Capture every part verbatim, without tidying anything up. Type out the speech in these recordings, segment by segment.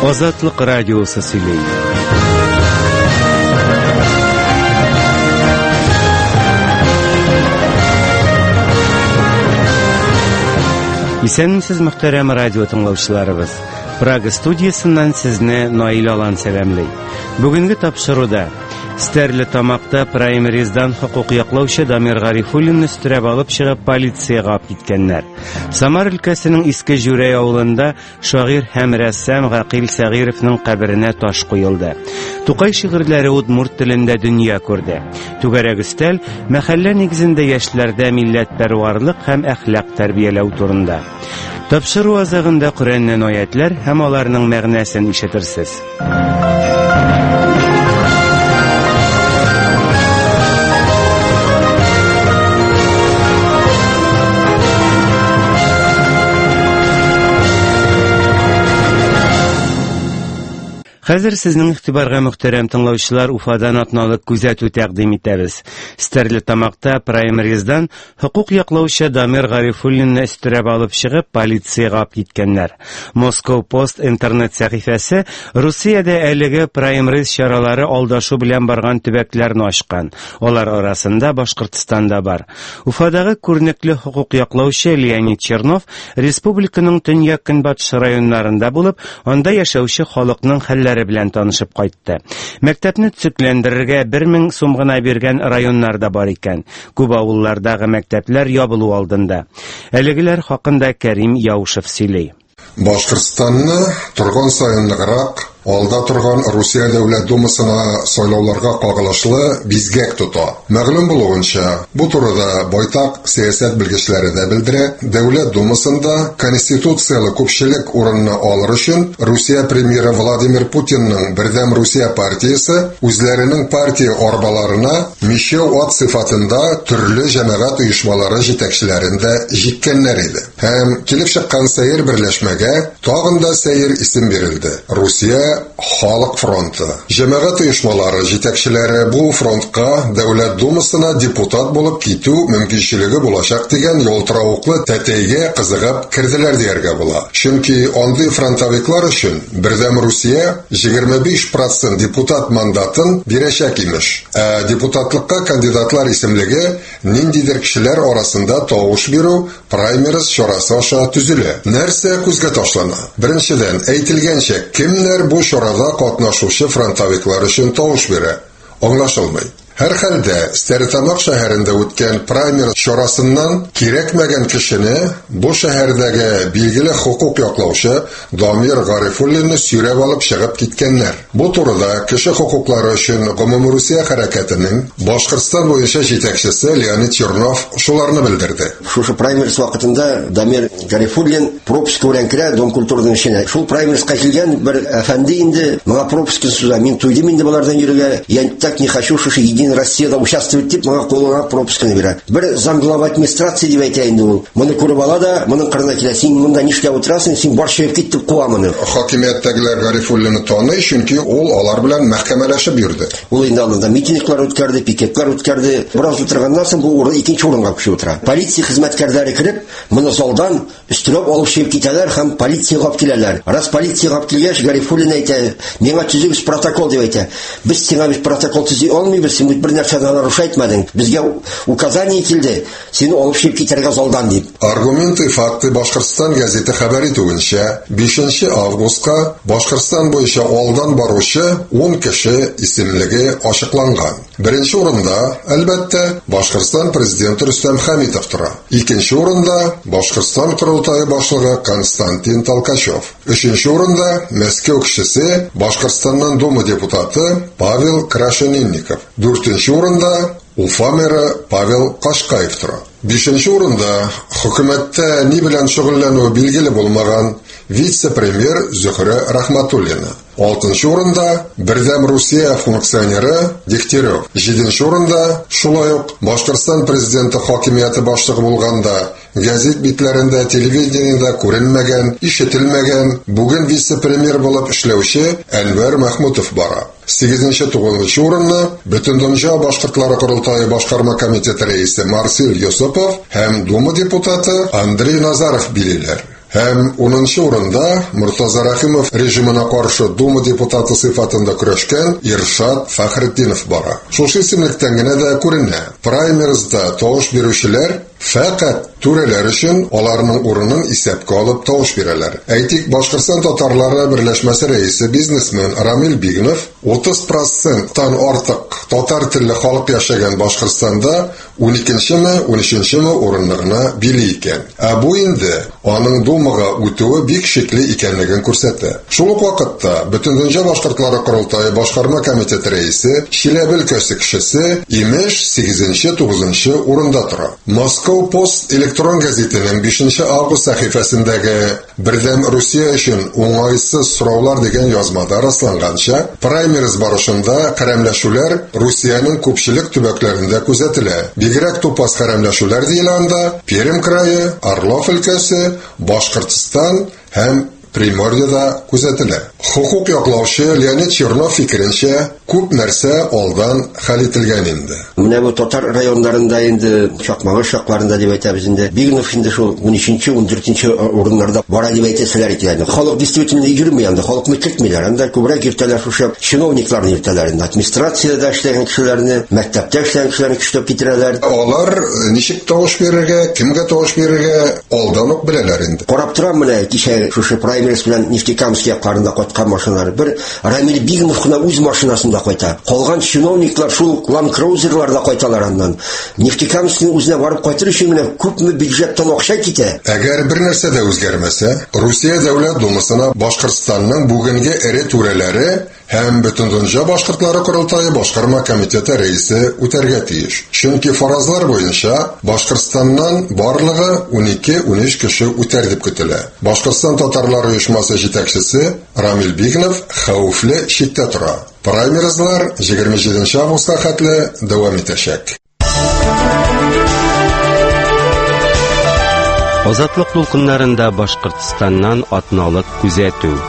Азатлык радиосы сөйләй. Исәнмесез, мөхтәрәм радио тыңлаучыларыбыз. Прага студиясыннан сезне Наил Алан сәламлый. Бүгенге тапшыруда Стәрлетамакта праймериздан хокук яклаучы Дамир Гарифуллинны өстерәп алып чыгып полицияга алып киткәннәр. Самар өлкәсенең Иске Жүрәй авылында шагыйрь һәм рәссам Гакил Сәгыйровның каберенә таш куелды. Тукай шигырьләре удмурт телендә дөнья күрде. Түгәрәк өстәл мәхәллә нигезендә яшьләрдә милләтпәрварлык һәм әхлак тәрбияләү турында. Тапшыру азагында Коръәннән аятлар һәм аларның мәгънәсен ишетерсез. Хәзер сезнең игътибарга мөхтәрәм тыңлаучылар, Уфадан атналык күзәтү тәкъдим итәбез. Стәрлетамакта праймериздан хокук яклаучы Дамир Гарифуллинны өстерәп алып чыгып полицияга алып киткәннәр. Moscow Post интернет сәхифәсе Русиядә әлеге праймериз чаралары алдашу белән барган төбәкләрне ачкан. Алар арасында Башкортстан да бар. Уфадагы күренекле хокук яклаучы Леонид Чернов республиканың төньяк-көнбатыш районнарында булып, анда яшәүче халыкның хәлләре белән танышып кайтты. Мәктәпне төзекләндерергә бер мең сум гына биргән районнарда бар икән. Күп авыллардагы мәктәпләр ябылу алдында. Әлегеләр хакында Кәрим Яушев сөйли. Башкортстанны торган сайын ныграк алда торган Русия Дәүләт Думасына сайлауларга кагылышлы бизгәк тота. Мәгълүм булуынча, бу турыда байтак сәясәт белгечләре дә белдерә. Дәүләт Думасында конституцияле күпчелек урынны алыр өчен Русия премьеры Владимир Путинның Бердәм Русия партиясе үзләренең партия арбаларына мишәү ат сыйфатында төрле җәмәгать оешмалары җитәкчеләрендә җиткәннәр иде. Һәм килеп чыккан сәер берләшмәгә тагын да сәер исем бирелде. Русия Халык фронты. Җәмәгать оешмалары җитәкчеләре бу фронтка Дәүләт Думасына депутат булып китү мөмкинчелеге булачак дигән ялтыравыклы тәтәйгә кызыгып кирделәр дияргә була. Чөнки андый фронтовиклар өчен Бердәм Русия егерме биш процент депутат мандатын бирәчәк имеш. Ә депутатлыкка кандидатлар исемлеге ниндидер кешеләр арасында тавыш бирү праймериз чарасы аша төзелә. Нәрсә күзгә ташлана? Беренчедән, әйтелгәнчә, кемнәр бу чарада катнашучы фронтовиклар өчен тавыш бирә? Аңлашылмый. Һәр хәлдә, Стәрлетамак шәһәрендә үткән праймериз чарасыннан кирәкмәгән кешене бу шәһәрдәге билгеле хокук яклаучы Дамир Гарифуллинны сөйрәп алып чыгып киткәннәр. Бу турыда кеше хокуклары өчен Гомум Русия хәрәкәтенең Башкортстан буенча җитәкчесе Леонид Чернов шуларны белдерде. Шушы праймериз вакытында Дамир Гарифуллин пропуск белән керә Дом культурының эченә. Шул праймеризга килгән бер әфәнде инде, моңа пропуск суза, мин туйдым инде булардан йөрергә. Я так не хочу, шушы Россия да участвует дип, моңа кулына пропускны бирә. Бер замглава администрация дип әйтә инде ул. Моны күреп ала да, моның кырына килә. Син монда нишләп утырасың? Син бар чыгып киттеп куа моны. Хакимияттәгеләр Гарифуллинны таный, чөнки ул алар белән мәхкәмәләшеп йөрде. Ул инде алында митинглар үткәрде, пикетлар үткәрде. Бераз утырганнан соң бу урын икенче урынга күчеп утыра. Полиция хезмәткәрләре кирип, моны залдан өстерәп алып чыгып китәләр һәм полициягә алып киләләр. Раз полициягә алып килгәч, Гарифуллин әйтә, миңа төзегез протокол дип әйтә. Без сиңа бит протокол төзи алмыйбыз, син бер нәрсәне нарушайтмадың. Безгә указание килде. Сине алып чыгып китәргә залдан дип. Аргументы факты Башкортстан газеты хәбәр итүенчә, бишенче августка Башкортстан буенча алдан баручы ун кеше исемлеге ачыкланган. Беренче урында, әлбәттә, Башкортстан президенты Рөстәм Хәмитов тора. Икенче урында Башкортстан Корылтайы башлыгы Константин Толкачев. Өченче урында Мәскәү кешесе Башкортстаннан Дума депутаты Павел Крашенинников. Дүртенче урында Уфа мэры Павел Кашкаев тора. Бишенче урында хөкүмәттә ни белән шөгыльләнүе билгеле булмаган вице-премьер Зөһрә Рахматуллина. Алтынчы урында Бердәм Русия функционеры Дегтярев. Җиденче урында шулай ук Башкортстан президенты хакимияте башлыгы булганда газет битләрендә, телевидениедә күренмәгән, ишетелмәгән, бүген вице-премьер булып эшләүче Әнвәр Мәхмүтов бара. сигезенче-тугызынчы урынны Бөтендөнья башкортлары Корылтайы башкарма комитеты рәисе Марсель Йосипов һәм Дума депутаты Андрей Назаров билиләр. Һәм унынчы урында Муртаза Рахимов режимына каршы Дума депутаты сыйфатында көрәшкән Иршат Фәхретдинов бара. Шушы исемлектән генә дә күренә. Праймеризда тавыш бирүчеләр фақат түрәләр өчен аларның урынын исәпкә алып тавыш бирәләр. Әйтик, Башкортстан татарлары берләшмәсе рәисе бизнесмен Рамил Бигнов утыз проценттан артык татар телле халык яшәгән Башкортстанда уникенчеме, унөченчеме урыннарына били икән. Ә бу инде аның Думага үтүе бик шикле икәнлеген күрсәтә. Шул ук вакытта Бөтендөнья башкортлары курултайы башкарма комитеты рәисе Чиләбе өлкәсе кешесе имеш сигезенче тугызынчы урында тора. Moscow Post электрон газетының бишенче август сәхифәсендәге Бердәм Русия өчен уңайсыз сораулар дигән язмада расланганча, праймериз барышында кәрәмләшүләр Русияның күпчелек төбәкләрендә күзәтелә. Бигрәк тупас кәрәмләшүләр диелгәндә Пермь крае, Орлов өлкәсе, Башкортстан һәм Приморьеда күзәтелә. Хукук яклаучы Леонид Чернов фикеренчә, күп нәрсә алдан хәл ителгән инде. Менә бу татар районнарында инде чакмагы шакларында дип әйтәбез инде. Бигнов инде шул унөченче, ундүртенче урыннарда бара дип әйтәселәр икән. Халык действительно йөрмәй инде, халыкны кертмиләр. Анда күбрәк иртәләр шушы чиновникларны иртәләр инде. Администрациядә эшләгән кешеләрне, мәктәптә эшләгән кешеләрне көчләп китерәләр. Алар ничек тавыш бирергә, кемгә тавыш бирергә алдан ук беләләр инде. Карап торам менә кичә шушы праймериз белән Нефтекамск якларында кайткан машиналар. Бер Рамил Бигнов кына үз машинасында кайта. Калган чиновниклар шул Land Cruiser'ларда кайталар аннан. Нефтекамскның үзенә барып кайтыр өчен генә күпме бюджеттан акча китә. Әгәр бер нәрсә дә үзгәрмәсә, Русия дәүләт думасына Башкортстанның бүгенге эре түрәләре һәм Бөтендөнья башкортлары курултайы башкарма комитеты рәисе үтәргә тиеш. Чөнки фаразлар буенча Башкортстаннан барлыгы унике унөч кеше үтәр дип көтелә. Башкортстан татарлары оешмасы җитәкчесе Рамил Бигнов хәвефле читтә тора. Праймеризлар егерме җиденче августка хәтле дәвам итәчәк. Азатлык дулкыннарында Башкортстаннан атналык күзәтү.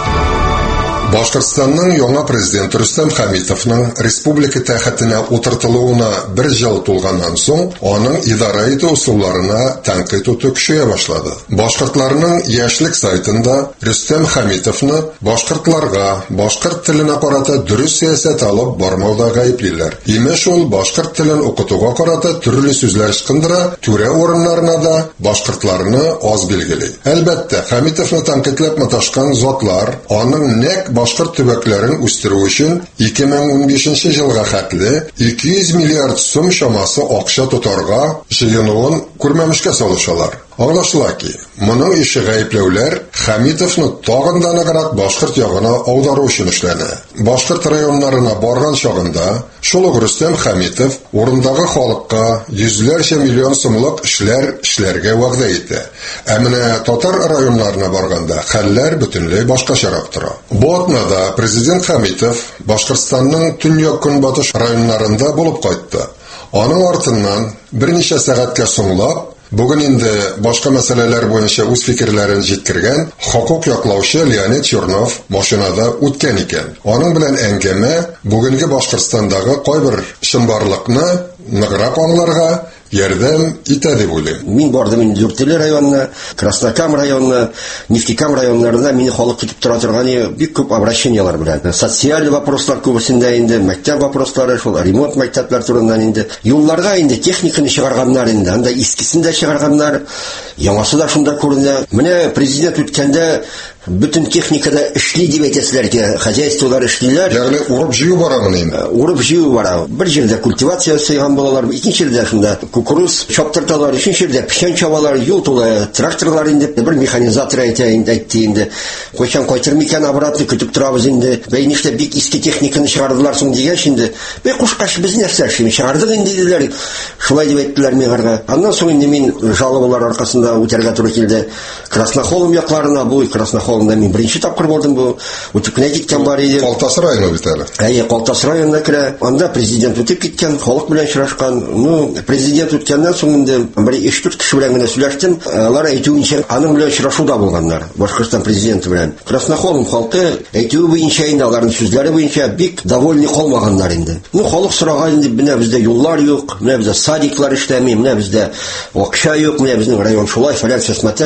Башкортстанның яңа президенты Рөстәм Хәмитовның республика тәхетенә утыртылуына бер ел тулганнан соң, аның идара итү усулларына тәнкыйть итү көчәя башлады. Башкортларның яшьлек сайтында Рөстәм Хәмитовны башкортларга, башкорт теленә карата дөрес сәясәт алып бармауда гаеплиләр. Имеш ул башкорт телен укытуга карата төрле сүзләр ычкындыра, түрә урыннарына да башкортларны аз билгели. Әлбәттә, Хәмитовны тәнкыйтьләп маташкан затлар аның нәкъ башкорт төбәкләрен үстерү өчен ике мең унбишенче елга хәтле ике йөз миллиард сум чамасы акча тотарга җыенуын күрмәмешкә салышалар. Аңлашыла ки, моның ише гаепләүләр Хәмитовны тагын да ныграк башкорт ягына аудару өчен эшләнә. Башкорт районнарына барган чагында шул ук Рөстәм Хәмитов урындагы халыкка йөзләрчә миллион сумлык эшләр эшләргә вәгъдә итә. Ә менә татар районнарына барганда хәлләр бөтенләй башкачарак тора. Бу атнада президент Хәмитов Башкортстанның төньяк көнбатыш районнарында булып кайтты. Аның артыннан берничә сәгатькә соңлап Бүген инде башка мәсьәләләр буенча үз фикерләрен җиткергән хукук яклаучы Леонид Чернов машинада үткән икән. Аның белән әңгәмә бүгенге Башкортстандагы кайбер чынбарлыкны ныграк аңларга ярдәм итә дип уйлыйм. Мин бардым инде Дүртөйле районына, Краснокам районына, Нефтекам районнарында мине халык көтеп тора торган бик күп обращениялар белән. Социаль вопрослар күбесендә инде, мәктәп вопрослары, шул ремонт мәктәпләр турында инде, юлларга инде техниканы чыгарганнар инде, анда искисен дә чыгарганнар, яңасы да шунда күренә. Менә президент үткәндә бөтен техникада эшли дип әйтәселәр ки, хозяйстволар эшлиләр. Ягъни урып җыю барамы инде? Урып җыю бара. Бер җирдә культивация ясаган балалар, икенче җирдә шунда кукуруз чаптырталар, өченче җирдә печән чабалар, юл тулы тракторлар инде, бер механизатор әйтә инде әйтте инде. Кайчан кайтыр микән обратно көтеп торабыз инде. Бәйништә бик иске техниканы чыгардылар соң дигәч инде. Бе кушкаш без нәрсә эшлим? Чыгардык инде диләр. Шулай дип әйттеләр миңа. Аннан соң инде мин жалобалар аркасында үтәргә туры килде. Краснохолм якларына, бу Краснохолмда мин беренче тапкыр булдым, бу үтүкне киткән бар иде. Калтасы районы бит әле. Әйе, Калтасы районына керә. Анда президент үтеп киткән, халык белән очрашкан. Ну, президент үткәннән соң инде бер өч-дүрт кеше белән генә сөйләштем. Алар әйтүенчә, аның белән очрашуда булганнар. Башкортстан президенты белән. Краснохолм халкы әйтүе буенча инде, аларның сүзләре буенча бик довольны калмаганнар инде. Ну, халык сораган инде, менә бездә юллар юк, менә бездә садиклар эшләми, менә бездә акча юк, менә безнең район шулай фәлән фәсмәтән дип.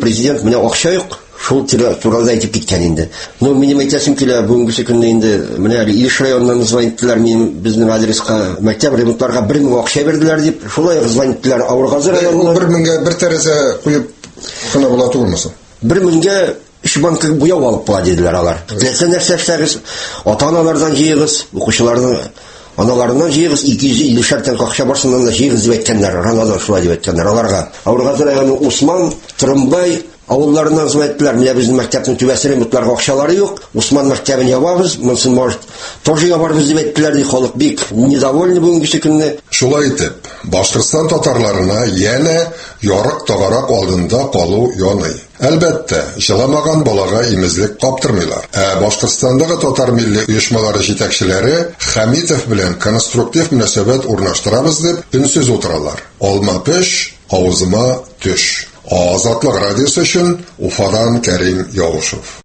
Президент менә акча юк. Шул турында әйтеп киткән инде. Ну, минем әйтәсем килә, бүгенге көнне инде менә Илеш районыннан звониттылар минем безнең адреска, мәктәп ремонтларга бер мең акча берделәр дип, шулай звониттылар Авыргазы районына. бер меңгә бер тәрәзә куеп кына була түгелме? бер меңгә өч банка буяу алып була диделәр алар. Теләсә нәрсә эшләгез, ата-аналардан җыегыз, укучыларның аналарыннан җыегыз, ике йөз илле тәңкә акча барсыннан да җыегыз дип әйткәннәр, Рамазан шулай дип әйткәннәр аларга. Авыргазы районы Усман, Тырымбай авылларынан звониттылар, менә безнең мәктәпнең түбәсе ремонтларга акчалары юк, Усман мәктәбен ябабыз, монсын может тоже ябарбыз дип әйттеләр, ди, халык бик недовольны бүгенге көнне. Шулай итеп, Башкортстан татарларына яне ярык тагарак алдында калу яный. Әлбәттә, җыламаган балага имезлек каптырмыйлар. Ә Башкортстандагы татар милли оешмалары җитәкчеләре Хәмитов белән конструктив мөнәсәбәт урнаштырабыз дип үнсез утыралар. Алма пеш, авызыма төш. Азатлык радиосы өчен Уфадан Кәрим Явушев.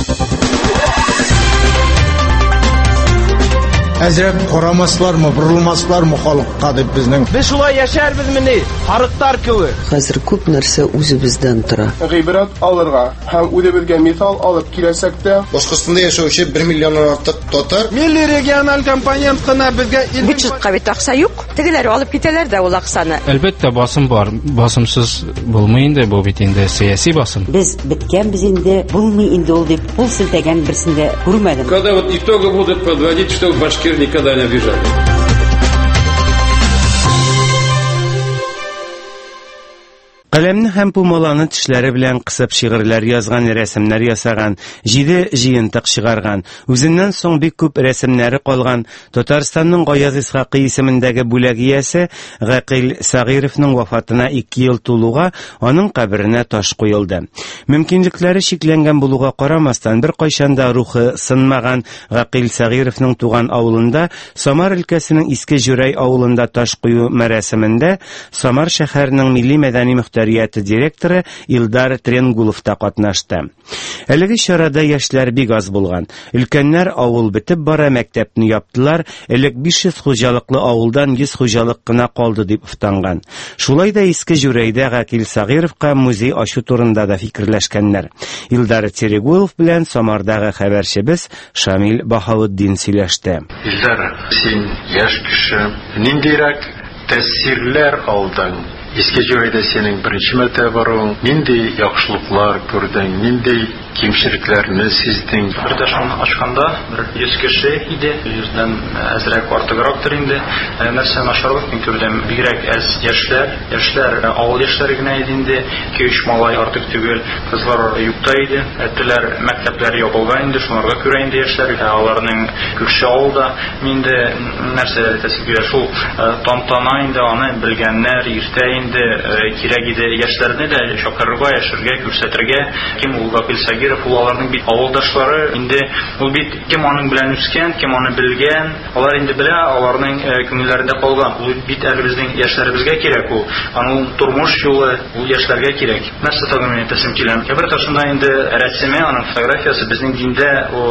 Әзрәп карамаслармы, бурылмаслармы халыкка дип безнең. Без шулай яшәрбез мени, харыктар кебек. Хәзер күп нәрсә үзебездән тора. Гыйбрат алырга һәм үзебезгә мисал алып киләсәк тә, Башкортстанда яшәүче бер миллионнан артык татар милли региональ компонент кына безгә бюджетка бит акча юк. Тегеләр алып китәләр дә ул акчаны. Әлбәттә басым бар. Басымсыз булмый инде бу бит инде сиясәт басым. Без биткән без инде булмый инде ул дип кул селтәгән берсендә күрмәдем. Когда вот итоги будут подводить, что башкир никогда не обижали. Каләмне һәм пумаланы тешләре белән кысып шигырьләр язган, рәсемнәр ясаган, җиде җыентык чыгарган, үзеннән соң бик күп рәсемнәре калган Татарстанның Гаяз Исхакый исемендәге бүләк иясе Гакил Сагыйровның вафатына ике ел тулуга аның каберенә таш куелды. Мөмкинлекләре чикләнгән булуга карамастан, бер кайчанда рухы сынмаган Гакил Сагыйровның туган авылында, Самар өлкәсенең Иске Җүрәй авылында таш кую мәрәсемендә Самар шәһәренең милли мәдәни мөхтәрияте директоры Илдар Тренгулов та катнашты. Әлеге чарада яшьләр бик аз булган. Өлкәннәр авыл бетеп бара, мәктәпне яптылар, элек биш йөз хуҗалыклы авылдан йөз хуҗалык кына калды дип уфтанган. Шулай да Иске Җүрәйдә Гакил Сагыйровка музей ачу турында да фикерләшкәннәр. Илдар Тренгулов белән Самардагы хәбәрчебез Шамил Баһаветдин сөйләште. Илдар, син яшь кеше, ниндирәк тәэсирләр алдың? Иске Җүрәйдә синең беренче мәртәбә баруың, нинди яхшылыклар күрдең, нинди кимчелекләрне сиздең? Бердәшен ачканда бер йөз кеше иде, йөздән әзрәк артыграктыр инде. Нәрсә начарлык мин күрдем, бигрәк әз яшьләр, яшьләр авыл яшьләре генә иде инде, ике өч малай артык түгел, кызлар юкта иде. Әтеләр мәктәпләр ябылган инде, шунларга күрә инде яшьләр, аларның күрше авылда миндә нәрсә тәсбih шул тантана инде, аны белгәннәр иртә инде кирәк иде яшьләрне дә чакырырга, яшәргә, күрсәтергә. Ким ул Гакил Сагыйров, ул аларның бит авылдашлары, инде ул бит кем аның белән үскән, кем аны белгән, алар инде белә, аларның күңелләрендә калган. Ул бит әле безнең яшьләребезгә кирәк ул. Аның тормыш юлы ул яшьләргә кирәк. Нәрсә тагын мин тәсем киләм. Бер ташында инде рәсеме, аның фотографиясы безнең диндә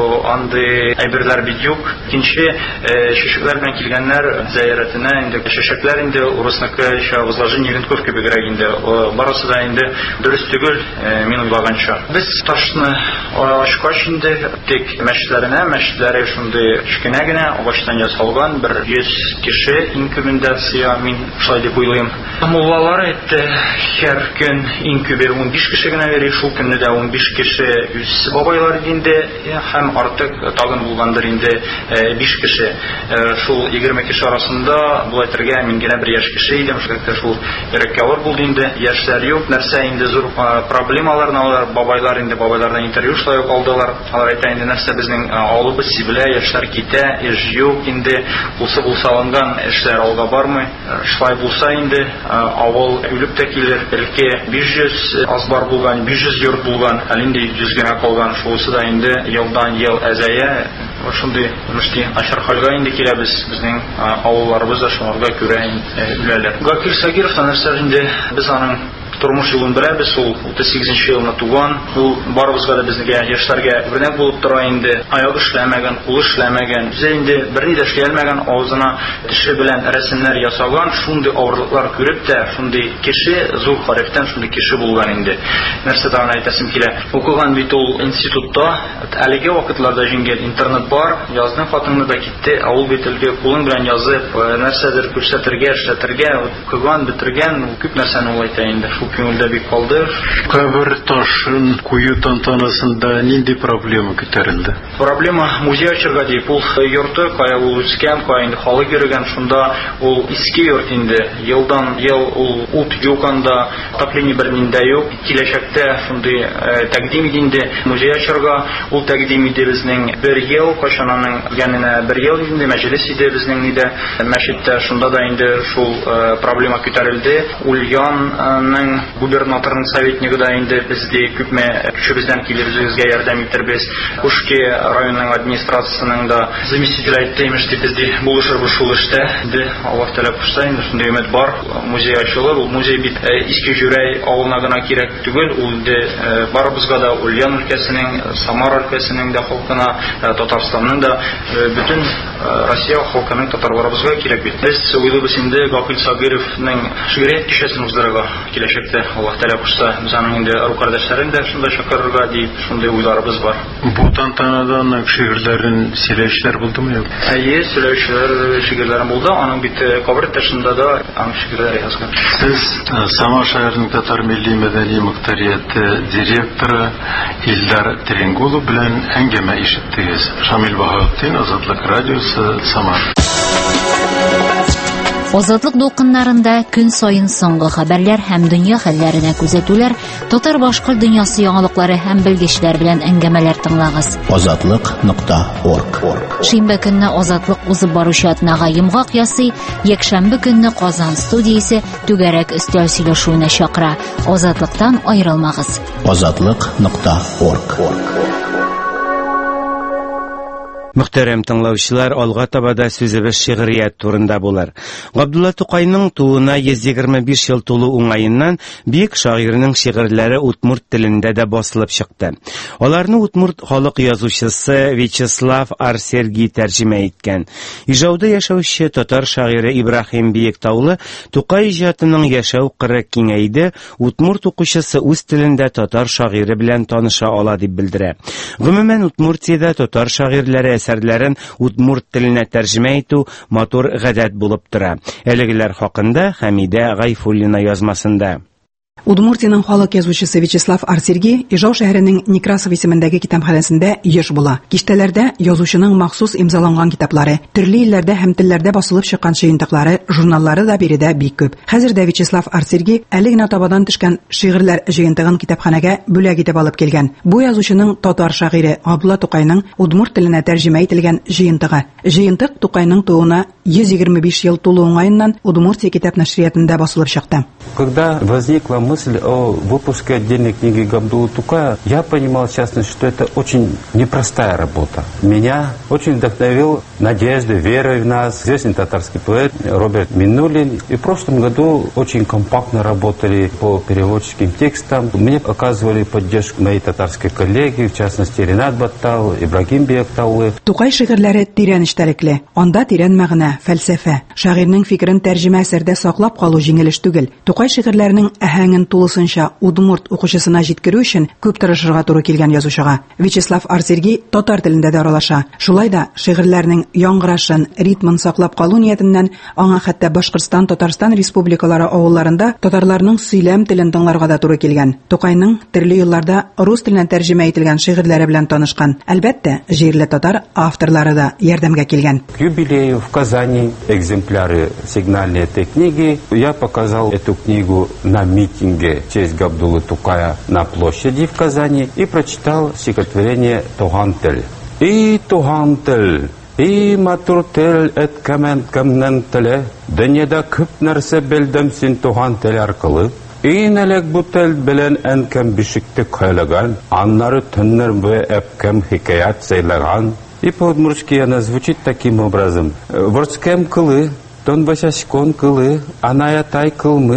андый әйберләр бит юк. Икенче чәчәкләр белән килгәннәр зиярәтенә инде чәчәкләр инде урысныкы возложение венков кебегрәк инде. Барысы да инде дөрес түгел, мин уйлаганча. Без ташны ачкач инде тик мәчетләренә, мәчетләре шундый кечкенә генә агачтан ясалган, бер йөз кеше иң күбендә сыя, мин шулай дип уйлыйм. Муллалар әйтте, һәр көн иң күбе ун биш кеше генә йөри, шул көнне дә ун биш кеше үз бабайлар инде, һәм артык тагын булгандыр инде биш кеше. Шул егерме кеше арасында бу әйтергә мин генә бер яшь кеше идем, шул йөрәккә авыр булды инде. Яшьләр юк, нәрсә инде зур проблемаларны алар бабайлар инде бабайлардан интервью шулай ук алдылар. Алар әйтә инде нәрсә безнең авылыбыз сибелә, яшьләр китә, эш юк инде, булса булса алынган эшләр алга бармый. Шулай булса инде авыл үлеп тә килер. Әлки биш йөз аз бар булган, биш йөз йорт булган, әле инде йөз генә калган. Шулысы да инде елдан ел әзәя. Шундый мөшти ашар хәлгә инде киләбез. Безнең авылларыбыз да шуларга күрә үләләр. Гакил Сагыйров нәрсә инде без аның тормыш юлын беләбез, ул утыз сигезенче елны туган, ул барыбызга да безнегә яшьләргә үрнәк булып тора инде. Аяк эшләмәгән, кул эшләмәгән, үзе инде берни дә эшли алмаган, авызына теше белән рәсемнәр ясаган, шундый авырлыклар күреп тә, шундый кеше, зур харифтан шундый кеше булган инде. Нәрсә тагын әйтәсем килә. Укыган бит ул институтта, әлеге вакытларда җиңгән интернет бар, язны хатынны да китте, ә ул бит әлеге кулың белән язып, нәрсәдер күрсәтергә, эшләтергә, укыган, бетергән, күп нәрсәне ул әйтә инде. Шул күңелдә бик калды. Кабер ташын кую тантанасында нинди проблема күтәрелде? Проблема музей ачырга дип, ул йорты, кая ул үскән, кая инде халык йөргән, шунда ул иске йорт инде. Елдан ел ул ут юк анда, отопление бернинде юк. Киләчәктә шундый тәкъдим инде музей ачырга, ул тәкъдим иде безнең бер ел, кайчан аның янына бер ел инде мәҗлес иде безнең иде. Мәчеттә шунда да инде шул проблема күтәрелде. Ульянның губернаторның советнигы да инде бездә күпме кешебездән килеп безгә ярдәм итербез. Кушки районның администрациясының да заместитель әйтте, имеш дип бездә булышырбыз шул эштә. Инде Аллаһ теләп кушса, инде шундый өмет бар. Музей ачылыр. Ул музей бит иске Җүрәй авылына гына кирәк түгел, ул инде барыбызга да Ульян өлкәсенең, Самар өлкәсенең дә халкына, Татарстанның да бөтен Россия халкының татарларыбызга кирәк бит. Без уйлыйбыз инде Гакил Сагыровның шигърият кичәсен уздырырга киләчәктә, Аллаһ теләп кушса, без аның инде рукардәшләрен дә шунда чакырырга дип шундый уйларыбыз бар. Бу тантанада аның шигырьләрен сөйләүчеләр булдымы? Әйе, сөйләүчеләр шигырьләре булды. Аның бит кабер ташында да аның шигырьләре язган. Сез Самар шәһәренең татар милли мәдәни мөхтәрияте директоры Илдар Теренгулов белән әңгәмә ишеттегез. Шамил Баһаветдин, Азатлык радиосы, Самар. Азатлык дулкыннарында көн сайын соңгы хәбәрләр һәм дөнья хәлләренә күзәтүләр, татар-башкорт дөньясы яңалыклары һәм белгечләр белән әңгәмәләр тыңлагыз. азатлык нокта орг. Шимбә көнне Азатлык узып баручы атнага йомгак ясый, якшәмбе көнне Казан студиясе түгәрәк өстәл сөйләшүенә чакыра. Азатлыктан аерылмагыз. азатлык нокта орг. Мөхтәрәм тыңлаучылар, алга табада сүзебез шигърият турында булыр. Габдулла Тукайның тууына йөз егерме биш ел тулу уңаеннан бик шагыйрьнең шигырьләре удмурт телендә дә басылып чыкты. Аларны удмурт халык язучысы Вячеслав Арсергий тәрҗемә иткән. Ижауда яшәүче татар шагыйре Ибраһим Биектаулы Тукай иҗатының яшәү кыры киңәйде, удмурт укучысы үз телендә татар шагыйре белән таныша ала дип белдерә. Гомумән Удмуртиядә татар шагыйрьләре әсәрләрен удмурт теленә тәрҗемә итү матур гадәт булып тора. Әлегеләр хакында Хәмидә Гайфуллина язмасында. Удмуртиянең халык язучысы Вячеслав Арсергий Ижау шәһәренең Некрасов исемендәге китапханәсендә еш була. Киштәләрдә язучының махсус имзаланган китаплары, төрле илләрдә һәм телләрдә басылып чыккан җыентыклары, журналлары да биредә бик күп. Хәзердә Вячеслав Арсергий әле генә табадан төшкән шигырьләр җыентыгын китапханәгә бүләк итеп алып килгән. Бу язучының татар шагыйре Габдулла Тукайның удмурт теленә тәрҗемә ителгән җыентыгы. Җыентык Тукайның тууына йөз егерме биш ел тулу уңаеннан Удмуртия китап нәшриятында басылып чыкты. Когда возникла мысль о выпуске отдельной книги Габдуллы Тукая, я понимал, в частности, что это очень непростая работа. Меня очень вдохновил надежда, вера в нас. Известный татарский поэт Роберт Миннулин. И в прошлом году очень компактно работали по переводческим текстам. Мне оказывали поддержку мои татарские коллеги, в частности, Ренат Баттал, Ибрагим Биектаулы. Тукай шигырьләре тирән эчтәлекле. Анда тирән мәгънә, фәлсәфә. Шагыйрьнең фикерен тәрҗемә әсәрдә саклап калу җиңелеш түгел. Тукай шигырьләренең әһәңен тулысынча удмурт укучысына җиткерү өчен күп тырышырга туры килгән язучыга. Вячеслав Арсергий татар телендә дә аралаша. Шулай да шигырьләрнең яңгырашын, ритмын саклап калу ниятеннән аңа хәтта Башкортстан, Татарстан республикалары авылларында татарларның сөйләм телен тыңларга да туры килгән. Тукайның төрле елларда рус теленә тәрҗемә ителгән шигырьләре белән танышкан. Әлбәттә, җирле татар авторлары да ярдәмгә килгән. К юбилею в Казани экземпляры сигнальной этой книги. Я показал эту книгу на митинге в честь Габдуллы Тукая на площади в Казани и прочитал стихотворение «Туган-тел». И туган-тел, и матур-тел эткәмен кемнән теле, дөньяда күп нәрсә белдем син туган-тел аркылы. И нәлек бу тел белән әнкәм бишекте кайлаган, аннары төннәр буе әпкәм хикаят сайлаган. И по-удмуртски она звучит таким образом. Ворскем кылы, тон басяшкон кылы, аная тай кылмы,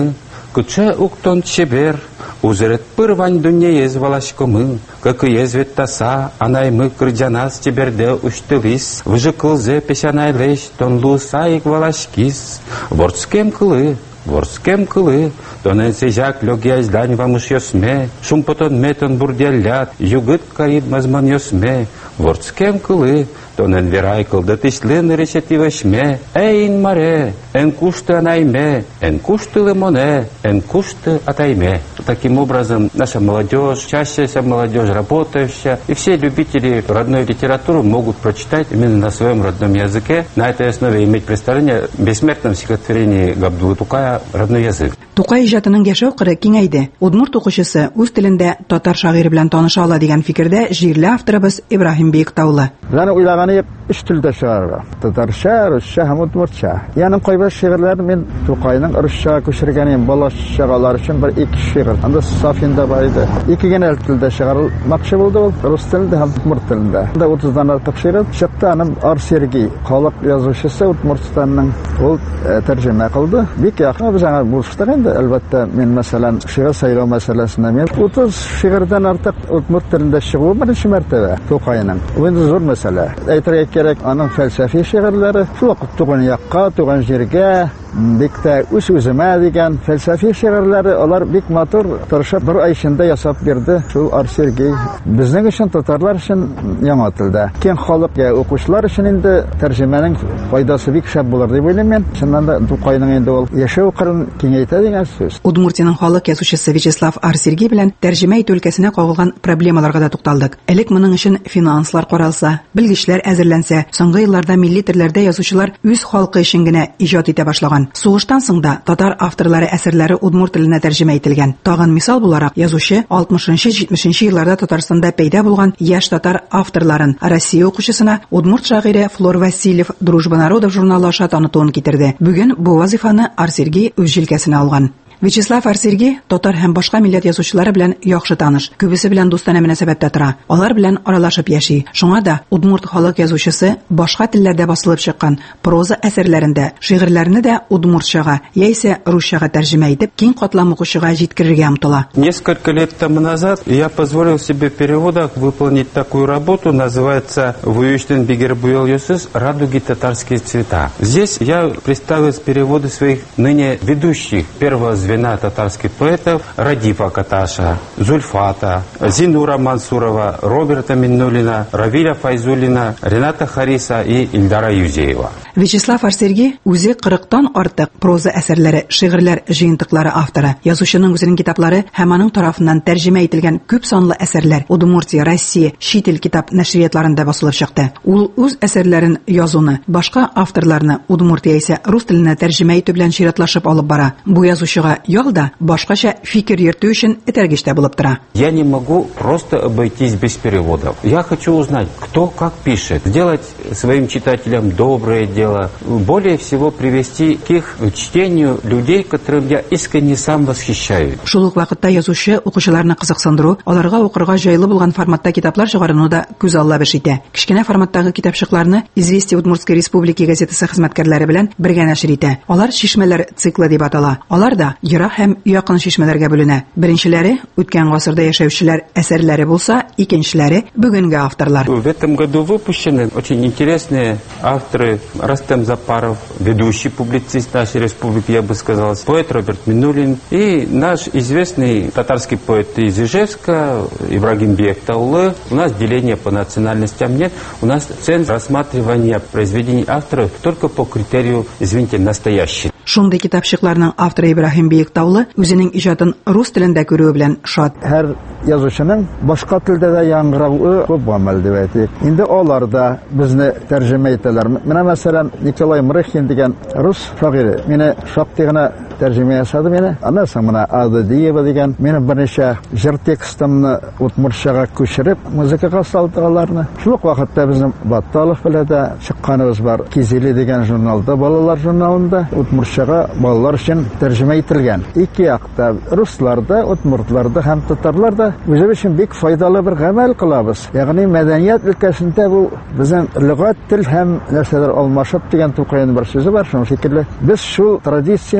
Куча уктон чебер, узерет пырвань дунья звалашкомы, как и езвет таса, анаймы крыджанас чеберде уштылис, выжыкылзе песянай лещ, тон лусаик валашкис, ворскем кылы, ворскем кылы, тонен сежак лёгяй здань вамыш ёсме, шумпотон метон бурделят, югыт кариб мазман ёсме, ворскем кылы, тонен верай кылды тислен решетивешме, эйн маре, эн кушты анайме, эн кушты лимоне, эн кушты атайме. Таким образом, наша молодежь, учащаяся молодежь, работающая, и все любители родной литературы могут прочитать именно на своем родном языке, на этой основе иметь представление о бессмертном стихотворении Габдуллы Тукая «Родной язык». Тукай иҗатының яшәү кыры киңәйде. Удмурт укучысы үз телендә татар шагыйре белән таныша ала дигән фикердә җирле авторыбыз Ибраһим Биектаулы. Мен уйлаганы өч телдә чыгарга. Татарча, русча һәм удмуртча. Яның кайбер шигырьләрне мен Тукайның русчага күчергәнем балачагалар өчен бер ике шигырь. Анда Сафинда бар иде. Ике генә телдә чыгарылмакчы булды ул, рус телендә һәм удмурт телендә. Анда утыздан артык шигырь чыкты. Аның Ар Сергей, халык язучысы Удмуртстанның, ул тәрҗемә кылды. Бик яхшы без аңа булыштык. Әлбәттә, мен мәсәлән, шигырь сайлау мәсьәләсендә мен утыз шигырьдән артык удмурт телендә чыгуы беренче мәртәбә Тукайның. Бу зур мәсьәлә. Әйтергә кирәк, аның фәлсәфи шигырьләре, шул ук туган якка, туган җиргә, бик тә үз-үземә дигән фәлсәфи шигырьләре, алар бик матур, тырышып бер ай эчендә ясап бирде. Шул Ар Сергей безнең өчен, татарлар өчен яңа телдә. Киң халык я укучылар өчен инде тәрҗемәнең файдасы бик шәп булыр дип уйлыйм мен. Чыннан да Тукайның инде ул яшәү кырын киңәйтә дигән сүз. Удмуртияның халык язучысы Вячеслав Ар Сергей белән тәрҗемә итү өлкәсенә кагылган проблемаларга да тукталдык. Элек моның өчен финанслар каралса, белгечләр әзерләнсә, соңгы елларда милли телләрдә язучылар үз халкы өчен генә иҗат итә башлаган. Сугыштан соң да татар авторлары әсәрләре удмурт теленә тәрҗемә ителгән. Тагын мисал буларак, язучы алтмышынчы-җитмешенче елларда Татарстанда пәйда булган яшь татар авторларын Россия укучысына удмурт шагыйре Флор Васильев Дружба народов журналы аша танытуын китерде. Бүген бу вазифаны Ар Сергей үз җилкәсенә алган. Вячеслав Ар Сергей татар һәм башка милләт язучылары белән яхшы таныш, күбесе белән дустана мөнәсәбәттә тора. Алар белән аралашып яши. Шуңа да удмурт халык язучысы башка телләрдә басылып чыккан проза әсәрләрендә шигырьләрне дә удмуртчага яисә русчага тәрҗемә итеп, киң катлам укучыга җиткерергә омтыла. Несколько лет тому назад я позволил себе в переводах выполнить такую работу, называется «Вуюштен бигер буел юсыс. Радуги татарские цвета». Здесь я представил переводы своих ныне ведущих первого звена татарских поэтов: Радифа Каташа, Зульфата, Зинура Мансурова, Роберта Миннулина, Равиля Файзулина, Рената Хариса и Ильдара Юзеева. Вячеслав Ар Сергей үзе кырыктан артык проза әсәрләре, шигырьләр җыентыклары авторы. Язучының үзенең китаплары һәм аның тарафыннан тәрҗемә ителгән күп санлы әсәрләр Удмуртия, Россия, чит ил китап нәшриятларында басылып чыкты. Ул үз әсәрләрен язуны, башка авторларны Удмуртия исә рус теленә тәрҗемә итү белән чиратлашып алып бара. Бу язучыга ялда башкача фикер йөртү өчен этәргеч тә булып тора. Я не могу просто обойтись без переводов. Я хочу узнать, кто как пишет, сделать своим читателям доброе дело, более всего привести к их чтению людей, которым я искренне сам восхищаюсь. Шул ук вакытта язучы укучыларны кызыксындыру, аларга укырга җайлы булган форматта китаплар чыгаруны да күз аллап эш итә. Кичкенә форматтагы китапчыкларны Известия Удмуртской Республики газетасы хезмәткәрләре белән бергә нәшер итә. Алар шишмәләр циклы дип атала. Алар да ерак һәм якын шишмәләргә бүленә. Беренчеләре үткән гасырда яшәүчеләр әсәрләре булса, икенчеләре бүгенге авторлар. В этом году выпущены очень интересные авторы: Растем Запаров, ведущий публицист нашей республики, я бы сказал, поэт Роберт Миннулин и наш известный татарский поэт из Ижевска Ибрагим Биектаулы. У нас деления по национальностям нет, у нас ценз рассматривания произведений авторов только по критерию, извините, настоящий. Шундый китапчыкларның авторы Ибраһим Биектаулы үзенең иҗатын рус телендә күрүе белән шат. Һәр язучының башка телдә дә яңгыравы күп гамәл дип әйтик. Инде алар да безне тәрҗемә итәләр. Менә мәсәлән Николай Мрыхин дигән рус шагыйре мине шактый гына тәрҗемә ясады мине. Аннан соң менә Ададиева дигән мине берничә җыр текстымны удмуртчага күчереп музыкага салдыгаларны. Шул ук вакытта безнең Батталов белән дә чыкканыбыз бар. Кизили дигән журналда, балалар журналында удмуртчага балалар өчен тәрҗемә ителгән. Ике якта русларда, удмуртларда һәм татарларда үзебез өчен бик файдалы бер гамәл кылабыз. Ягъни мәдәният өлкәсендә бу безнең лөгать, тел һәм нәрсәләр алмашып дигән Тукайның бер сүзе бар. Шуның шикелле без шул традицияне дәвам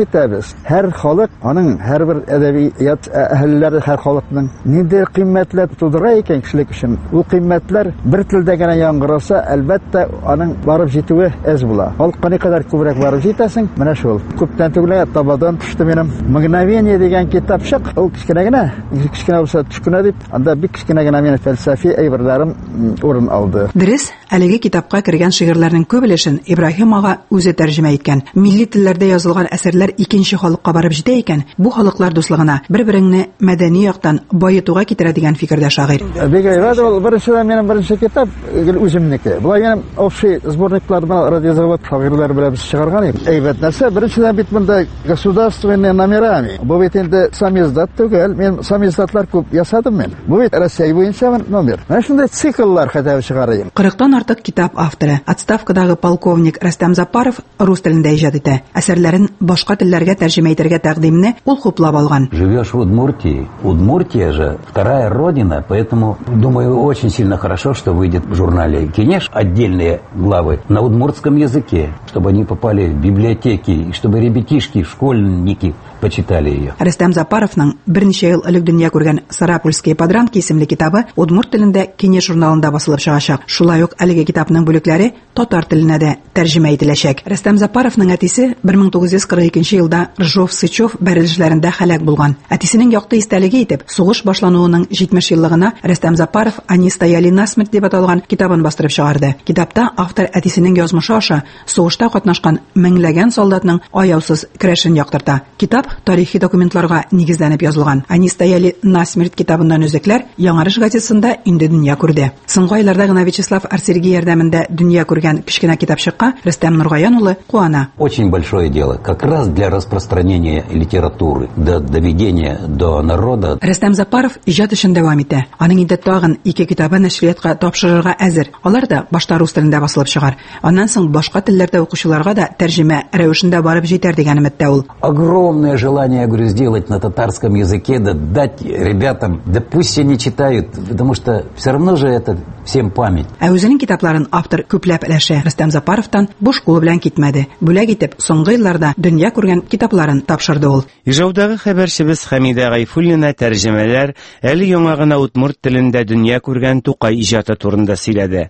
итәбез. Һәр халык, аның һәрбер әдәбият әһелләре һәр халыкның нинди кыйммәтләр тудыра икән кешелек өчен. Ул кыйммәтләр бер телдә генә яңгыраса, әлбәттә аның барып җитүе әз була. Халыкка ни кадәр күбрәк барып җитәсең, менә шул. Күптән түгел табадан төште минем Мгновение дигән китапчык. Ул кичкенә генә, кичкенә булса төшкенә дип, анда бик кичкенә генә минем фәлсәфи әйберләрем урын алды. Дөрес, әлеге китапка кергән шигырьләрнең күбелешен Ибраһим ага үзе тәрҗемә иткән. Милли телләрдә язылган әсәрләр икенче халыкка барып җитә икән, бу халыклар дуслыгына, бер-береңне мәдәни яктан баетуга китерә дигән фикердә шагыйрь. Бик әйбәт ул беренчедән минем беренче китап үземнеке. Булай минем общий сборниклар белән радиозавод шагыйрьләр белән без чыгарган идек. Әйбәт нәрсә, беренчедән бит монда государственные номерами. Бу бит инде самиздат түгел, мен самиздатлар күп ясадым мен. Бу бит Россия буенча номер. Менә шундый цикллар хәтта чыгарыйм. кырыктан артык китап авторы, отставкадагы полковник Рөстәм Запаров рус телендә иҗат итә. Әсәрләрен башка телләргә тәрҗемә итәргә тәкъдимне ул хуплап алган. Живешь в Удмуртии. Удмуртия же вторая родина, поэтому думаю, очень сильно хорошо, что выйдет в журнале Кенеш отдельные главы на удмуртском языке, чтобы они попали в библиотеки, и чтобы ребятишки, школьники почитали ее. Рөстәм Запаровның берничә ел элек дөнья күргән Сарапульские подранки исемле китабы Удмурт телендә Кенеш журналында басылып чыгачак. Шулай ук әлеге китапның бүлекләре татар теленә дә тәрҗемә ителәчәк. Рөстәм Запаровның әтисе бер мең тугыз йөз кырык икенче елда Ржев-Сычев бәрелешләрендә һәлак булган. Әтисенең якты истәлеге итеп, сугыш башлануының җитмеш еллыгына Рөстәм Запаров «Они стояли насмерть» дип аталган китабын бастырып чыгарды. Китапта автор әтисенең язмышы аша сугышта катнашкан меңләгән солдатның аяусыз көрәшен яктырта. Китап тарихи документларга нигезләнеп язылган. «Они стояли насмерть» китабыннан үзекләр Яңарыш газетасында инде дөнья күрде. Соңгы айларда гына Вячеслав Арсергий ярдәмендә дөнья күргән кичкенә китапчыкка Рөстәм Нургаян улы куана. Очень большое дело, как раз для распространения литературы, до доведения до народа. Рөстәм Запаров иҗат эшен дәвам итә. Аның инде тагын ике китабы нәшриятка тапшырырга әзер. Алар да башта рус телендә басылып чыгар. Аннан соң башка телләрдә укучыларга да тәрҗемә рәвешендә барып җитәр дигән өметтә ул. Огромное желание, я говорю, сделать на татарском языке, да дать ребятам, да пусть они читают, потому что все равно же это всем память. Ә үзенең китапларын автор күпләп өләшә. Рөстәм Запаровтан буш кулы белән китмәде. Бүләк итеп, соңгы елларда дөнья күргән китапларын тапшырды ул. Ижаудагы хәбәрчебез Хәмидә Гайфуллина тәрҗемәләр әле яңа гына удмурт телендә дөнья күргән Тукай иҗаты турында сөйләде.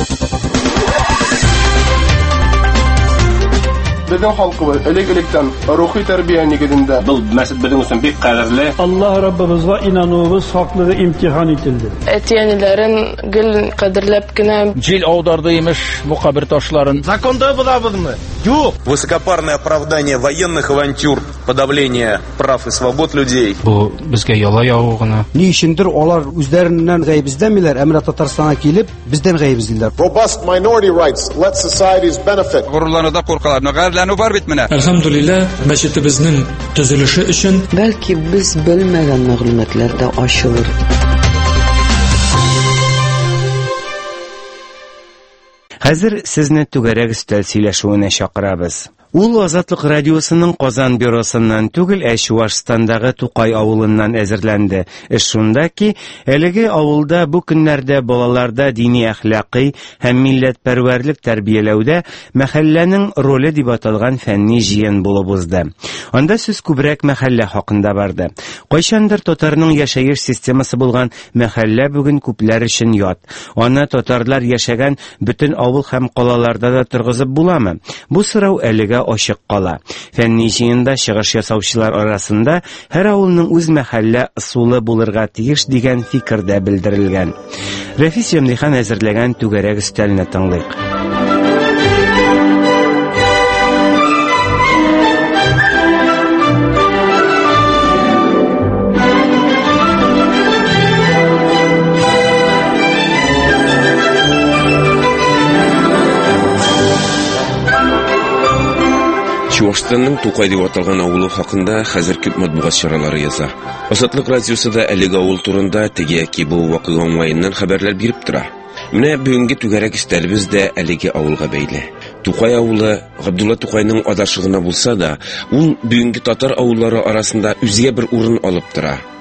Безнең халкыбыз элек-электән рухи тәрбия нигезендә. Бу мәсәл безнең өчен бик кадерле. Аллаһ Раббыбызга инануыбыз хаклыгы имтихан ителде. Әтиәниләрен гел кадерләп кенә Җил аударды имеш бу кабер ташларын. Законда булабызмы? Юк. Высокопарное оправдание военных авантюр, подавление прав и свобод людей. Бу безгә яла яву гына. Ни өчендер алар үзләреннән гаебездәмиләр, әмма Татарстанга килеп, бездән гаебездиләр. Robust minority rights let societies benefit. Горурларда куркалар, нәгәрләнү бар бит менә. Әлхәмдүлилләh, мәчетебезнең төзелеше өчен Бәлки без белмәгән мәгълүматлар да ачылыр. Хәзер сезне түгәрәк өстәл сөйләшүенә чакырабыз. Ул Азатлык радиосының Казан бюросыннан түгел, ә Чувашстандагы Тукай авылыннан әзерләнде. Эш шунда ки, әлеге авылда бу көннәрдә балаларда дини әхлакый һәм милләтпәрвәрлек тәрбияләүдә мәхәлләнең роле дип аталган фәнни җыен булып узды. Анда сүз күбрәк мәхәллә хакында барды. Кайчандыр татарның яшәеш системасы булган мәхәллә бүген күпләр өчен ят. Аны татарлар яшәгән бөтен авыл һәм калаларда да торгызып буламы? Бу сорау әлегә ачык кала. Фәнни җыенда чыгыш ясаучылар арасында һәр авылның үз мәхәллә ысулы булырга тиеш дигән фикер дә белдерелгән. Рәфис Ямнихан әзерләгән түгәрәк өстәлне тыңлыйк. Чувашстанның Тукай дип аталган авылы хакында хәзер күп матбугат чаралары яза. Азатлык радиосы да әлеге авыл турында теге ки бу вакыйга уңаеннан хәбәрләр биреп тора. Менә бүгенге түгәрәк өстәлебез дә әлеге авылга бәйле. Тукай авылы Габдулла Тукайның адашыгына булса да, ул бүгенге татар авыллары арасында үзгә бер урын алып тора.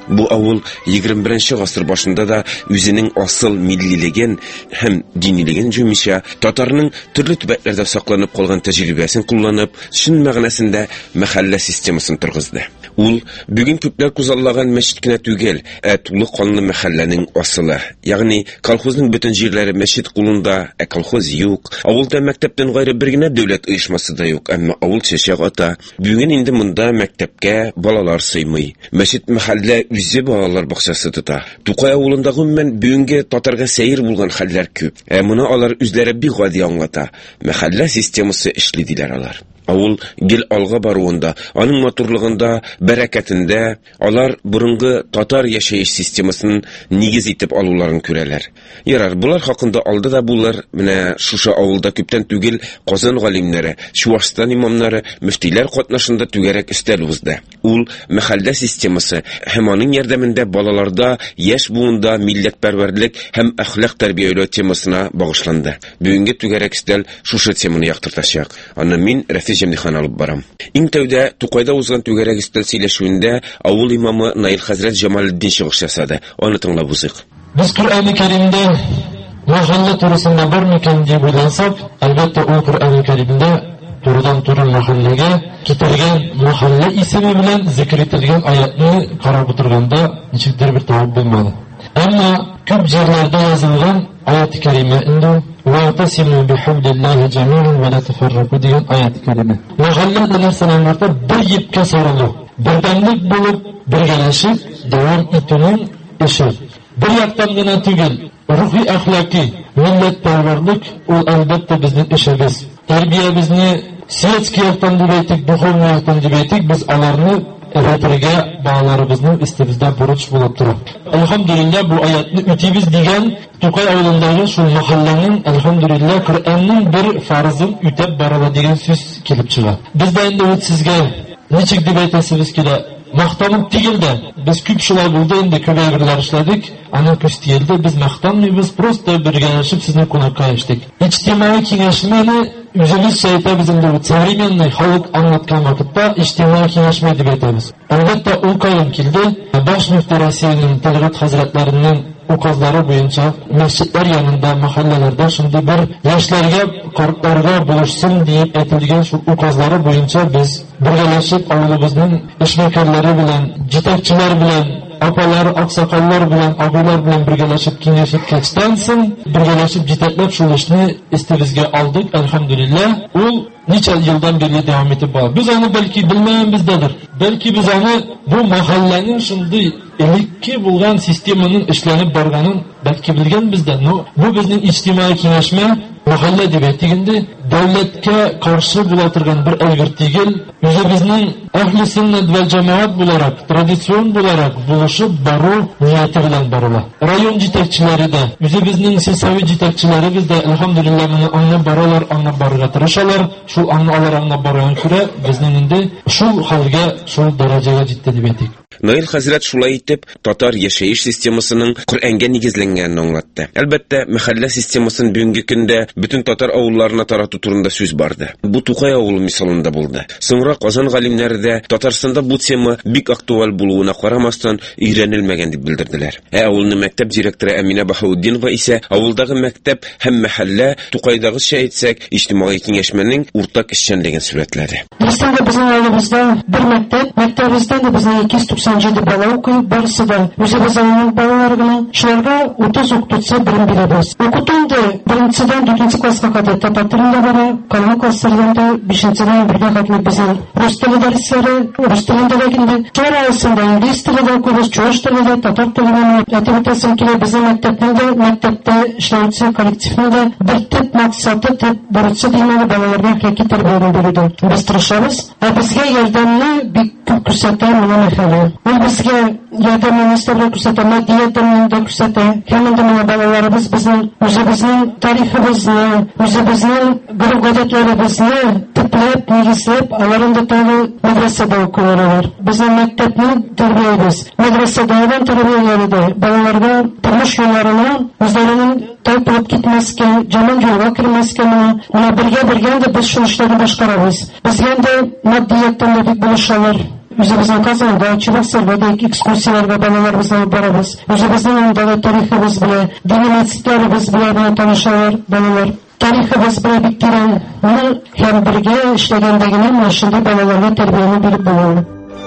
Бу авыл егерме беренче гасыр башында да үзенең асыл миллилеген һәм динилеген җүмичә татарның төрле төбәкләрдә сакланып калган тәҗрибәсен кулланып, чын мәгънәсендә мәхәллә системасын торгызды. Ул бүген күпләр күзаллаган мәчет кенә түгел, ә тулы канлы мәхәлләнең асылы. Ягъни колхозның бөтен җирләре мәчет кулында, ә колхоз юк. Авылда мәктәптән гайры бер генә дәүләт оешмасы да юк, әмма авыл чәчәк ата. Бүген инде монда мәктәпкә балалар сыймый. Мәчет мәхәллә үзе балалар бакчасы тота. Тукай авылында гомумән бүгенге татарга сәер булган хәлләр күп. Ә моны алар үзләре бик гади аңлата. Мәхәллә системасы эшли диләр алар. Авыл гел алга баруында, аның матурлыгында, бәрәкәтендә алар борынгы татар яшәеш системасын нигез итеп алуларын күрәләр. Ярар, булар хакында алда да булар, менә шушы авылда күптән түгел Казан галимнәре, Чувашстан имамнары, мөфтиләр катнашында түгәрәк өстәл узды. Ул мәхәллә системасы һәм аның ярдәмендә балаларда яшь буында милләтпәрвәрлек һәм әхлак тәрбияләү темасына багышланды. Бүгенге түгәрәк өстәл шушы теманы яктыртачак. Аны мин Җәмихан алып барам. Иң тәүдә Тукайда узган түгәрәк өстәл сөйләшүендә авыл имамы Наил хәзрәт Җамалетдин чыгыш ясады. Аны тыңлап узыйк. Без Коръән-и Кәримдә мәхәллә турысында бар микән дип уйлансак, әлбәттә ул Коръән-и Кәримдә турыдан-туры мәхәлләгә китергән мәхәллә исеме белән зикр ителгән аятны карап утырганда ничектер бер тавык булмады. Әмма күп җирләрдә язылган аят-ы кәримә инде وَاعْتَصِمُوا بِحَبْلِ اللَّهِ جَمِيعًا وَلَا تَفَرَّقُوا дигән аят-ы кәримә. Мәхәллә нәрсәләрдә бер ипкә сарылу, бердәмлек булып, бергәләшеп дәвам итүнең эше. Бер яктан гына түгел, рухи әхлаки, милләтпәрвәрлек ул әлбәттә безнең эшебез. Тәрбиябезне светский яктан дип әйтик, духовный яктан дип әйтик, без аларны Әбәтергә балаларыбызның истебездә бурыч булып тора. Әлхәмдүлилләh бу аятны үтибез дигән Тукай авылындагы шул мәхәлләнең әлхәмдүлилләh Коръәннең бер фарызын үтәп барала дигән сүз килеп чыга. Без дә инде ул сезгә ничек дип әйтәсебез килә. Мактанып түгел дә, без күп шулай булды инде, күп әйберләр эшләдек, аны күстиелде, без мактанмыйбыз, просто бергәләшеп сезне кунакка эштек. Иҗтимаи киңәшмәне үзебез әйтәбез инде, современный халык аңлаткан вакытта иҗтимаи киңәшмә дип әйтәбез. Әлбәттә ул кайдан килде? Баш мөфти Россиянең Тәлгать хәзрәтләренең указлары буенча мәчетләр янында, мәхәлләләрдә шундый бер яшьләргә, картларга булышсын дип әйтелгән шул указлары буенча без бергәләшеп авылыбызның эшмәкәрләре белән, җитәкчеләр белән, апалар, аксакаллар белән, агайлар белән бергәләшеп киңәшеп кәчтән соң бергәләшеп җитәкләп шул эшне истебезгә алдык, әлхәмдүлилләh. Ул ничә елдан бирле дәвам итеп бара. Без аны бәлки белмәгәнбездер. Бәлки без аны бу мәхәлләнең шундый элекке булган системаның эшләнеп барганын бәлки белгәнбез дә. Но бу безнең иҗтимаи киңәшмә мәхәллә дип әйтгәндә дәүләткә каршы була торган бер әйбер түгел, үзебезнең әһле сөннәт вәл җәмәгать буларак, традицион буларак булышып бару нияте белән барыла. Район җитәкчеләре дә, үзебезнең сельсовет җитәкчеләребез дә әлхәмдүлилләh моны аңлап баралар, аңлап барырга тырышалар. Шул аңлалар аңлап барган күрә безнең инде шул хәлгә, шул дәрәҗәгә җитте дип әйтик. Наил хәзрәт шулай итеп татар яшәеш системасының Коръәнгә нигезләнгәнен аңлатты. Әлбәттә, мәхәллә системасын бүгенге көндә бөтен татар авылларына тарату турында сүз барды. Бу Тукай авылы мисалында булды. Соңра Казан галимнәре дә Татарстанда бу тема бик актуаль булуына карамастан өйрәнелмәгән дип белдерделәр. Ә авылның мәктәп директоры Әминә Баһауддинова исә авылдагы мәктәп һәм мәхәллә Тукайдагыча әйтсәк, иҗтимаи киңәшмәнең уртак эшчәнлеген сүрәтләде. Безнең авылыбызда бер мәктәп, мәктәбебездә дә безнең ике йөз туксан җиде бала укый, барысы да үзебезнең балалар гына. Шуларга утыз укытучы белем бирәбез. Укытуында беренчедән дүртенче класска кадәр татар телендә бара, калган классларда бишенчедән бергә хәтле безнең рус теле дәресләре, рус телендә инде шулар арасында инглиз телендә укыйбыз, чуаш телендә, татар телендә. Әтәбетәсен килә безнең мәктәптә, мәктәптә эшләүче коллективында бер төп максаты төп бурычы дигән балаларга хакыйкать тәрбия бирүдә. Без тырышабыз, ә безгә ярдәмне бик күп күрсәтә моны мәхәллә. Ул безгә ярдәмне истәбрә күрсәтә, мәдәниятен дә күрсәтә. Һәм инде моны балаларыбыз безнең үзебезнең тарихыбызны, үзебезнең гореф-гадәтләребезне төпләп, нигезләп, аларны тагы мәдрәсәдә укыйлар. Безнең мәктәпне тәрбиябез. Мәдрәсәдә алган тәрбияләрдә балаларга тормыш юлларына үзләренең тайпылып китмәскә, җаман юлга кирмәскә, моны бергә-бергә дә без шул эшләрне башкарабыз. Безгә дә матдияттан да бик булышалар. Үзебезнең Казанда, Чебоксарда экскурсияларга балаларыбызны алып барабыз. Үзебезнең анда тарихыбыз белән, дини мәчетләребез белән танышалар балалар. Тарихыбыз белән бик тирән, һәм бергә эшләгәндә генә машинада балаларга тәрбияне биреп була.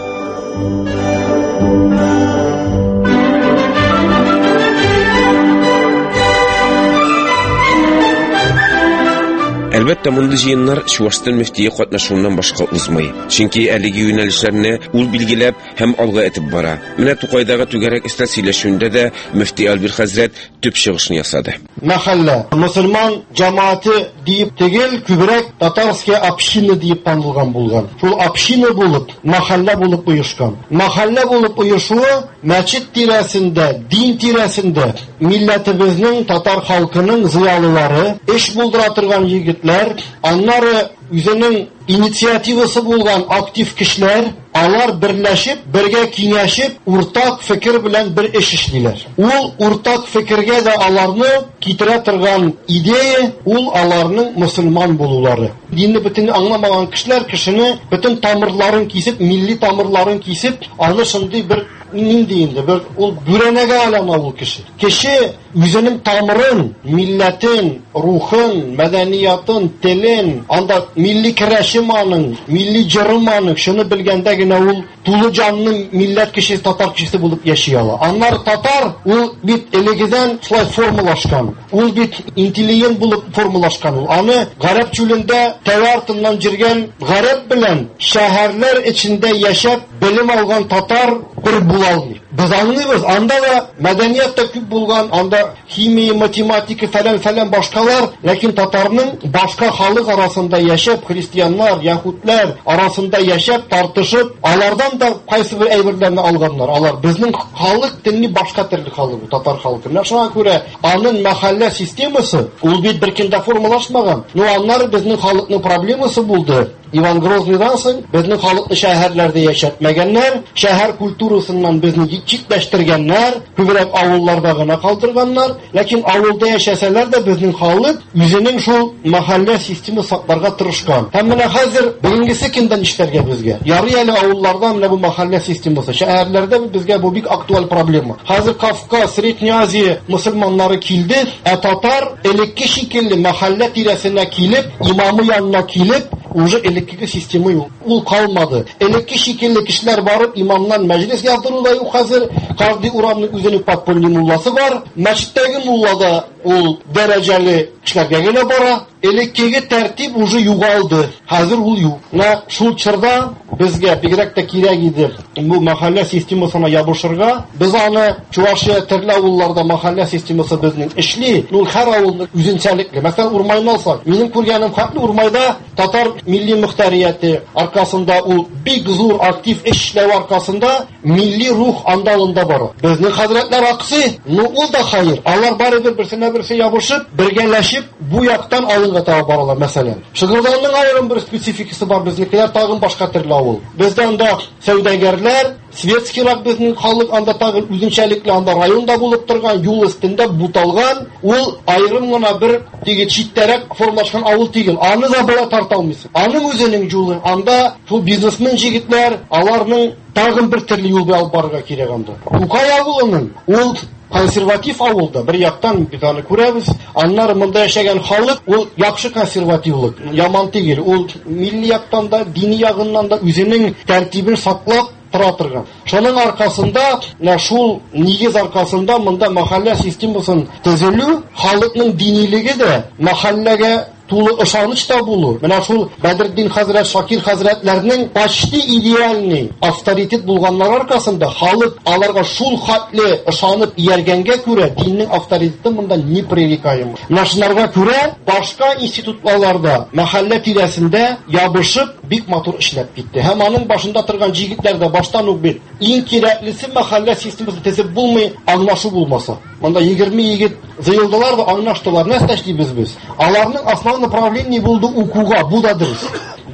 Әлбәттә, мондый җыеннар Чувашстан мөфтие катнашуыннан башка узмый. Чөнки әлеге юнәлешләрне ул билгеләп һәм алга этеп бара. Менә Тукайдагы түгәрәк истә сөйләшүендә дә мөфти Альбир хәзрәт төп чыгышны ясады. Мәхәллә мөселман җәмәгате дип түгел, күбрәк татарская община дип танылган булган. Шул община булып, мәхәллә булып оешкан. Мәхәллә булып оешуы мәчет тирәсендә, дин тирәсендә милләтебезнең, татар халкының зыялылары, эш булдыра торган егетләр, аннары үзенең инициативасы булган актив кешеләр, алар берләшеп, бергә киңәшеп, уртак фикер белән бер эш эшлиләр. Ул уртак фикергә дә аларны китерә торган идея, ул аларның мөселман булулары. Динне бөтен аңламаган кешеләр кешене бөтен тамырларын кисеп, милли тамырларын кисеп, аны шундый бер нинди инде бер ул бүрәнәгә алана ул кеше. Кеше үзенең тамырын, милләтен, рухын, мәдәниятын, телен, анда милли керәшеманың, милли җырыманың шуны белгәндә генә ул тулы җанлы милләт кешесе, татар кешесе булып яши ала. Аннар татар, ул бит элегедән шулай формалашкан. Ул бит интеллигент булып формалашкан. Ул аны гарәп чүлендә тәвартыннан җиргән гарәп белән шәһәрләр эчендә яшәп белем алган татар бер була алмый. Без аңлыйбыз, анда да мәдәният та күп булган, анда химия, математика, фәлән-фәлән башкалар, ләкин татарның башка халык арасында яшәп, христианнар, яһудлар арасында яшәп, тартышып, алардан да кайсы бер әйберләрне алганнар. Алар безнең халык телне башка төрле халык, татар халкы. Шуңа күрә аның мәхәллә системасы ул бит беркемдә формалашмаган. Ну, аннары безнең халыкның проблемасы булды. Иван Грозныйдан соң безнең халыкны шәһәрләрдә яшәтмәгәннәр, шәһәр культурасыннан безне читләштергәннәр, күбрәк авылларда гына калдырганнар, ләкин авылда яшәсәләр дә безнең халык үзенең шул мәхәллә системасын сакларга тырышкан. Һәм менә хәзер бүгенгесе кемдән эшләргә безгә? Ярый әле авылларда менә бу мәхәллә системасы, шәһәрләрдә безгә бу бик актуаль проблема. Хәзер Кавказ, Средняя Азия мөселманнары килде, ә татар элекке шикелле мәхәллә тирәсенә килеп, имамы янына килеп, уже элекке система юк. Ул калмады. Элекке шикелле кешеләр барып имамнан мәҗлес яздыруда юк хәзер. Каждый урамның үзенең подпольный мулласы бар. Мәчеттәге муллада ул дәрәҗәле кешеләргә генә бара. Элеккеге тәртип уже югалды. Хәзер ул юк. Менә шул чорда безгә бигрәк тә кирәк иде бу мәхәллә системасына ябышырга. Без аны Чувашия төрле авылларда мәхәллә системасы безнең эшли. Ул һәр авылның үзенчәлекле. Мәсәлән, Урмайны алсак, минем күргәнем хәтле Урмайда татар милли мөхтәрияте аркасында ул бик зур актив эшләү аркасында милли рух андалында бара. Безнең хәзрәтләр аксы, ну ул да хәер. Алар барыбер берсенә берсе ябышып, бергәләшеп бу яктан алынга таба баралар. Мәсәлән, Шыгырданның аерым бер спецификасы бар, безнекеләр тагын башка төрле авыл. Бездә анда сәүдәгәрләр, светскийрак безнең халык анда тагын үзенчәлекле анда районда булып торган, юл өстендә буталган, ул аерым гына бер теге читтәрәк формалашкан авыл түгел. Аны да була тарта алмыйсың. Аның үзенең юлы, анда шул бизнесмен җегетләр, аларның тагын бер төрле юл белән барырга кирәк анда. Тукай авылының ул консерватив авылда бер яктан бит аны күрәбез. Аннары монда яшәгән халык ул яхшы консервативлык, яман түгел. Ул милли яктан да, дини ягыннан да үзенең тәртибен саклап тора торган. Шуның аркасында, менә шул нигез аркасында монда мәхәллә системасын төзелү, халыкның динилеге дә мәхәлләгә тулы ышаныч та булу. Менә шул Бәдретдин хәзрәт, Шакир хәзрәтләрнең почти идеальный авторитет булганлар аркасында халык аларга шул хәтле ышанып ияргәнгә күрә диннең авторитеты монда непререкаем. Менә шунларга күрә башка институтларда мәхәллә тирәсендә ябышып бик матур эшләп китте. Һәм аның башында торган җегетләр дә баштан ук бит иң кирәклесе мәхәллә системасын төзеп булмый, аңлашу булмаса. Монда егерме егет зыелдылар да аңлаштылар. Нәрсә эшлибез без? Аларның основной направление булды укуга, бу да дөрес.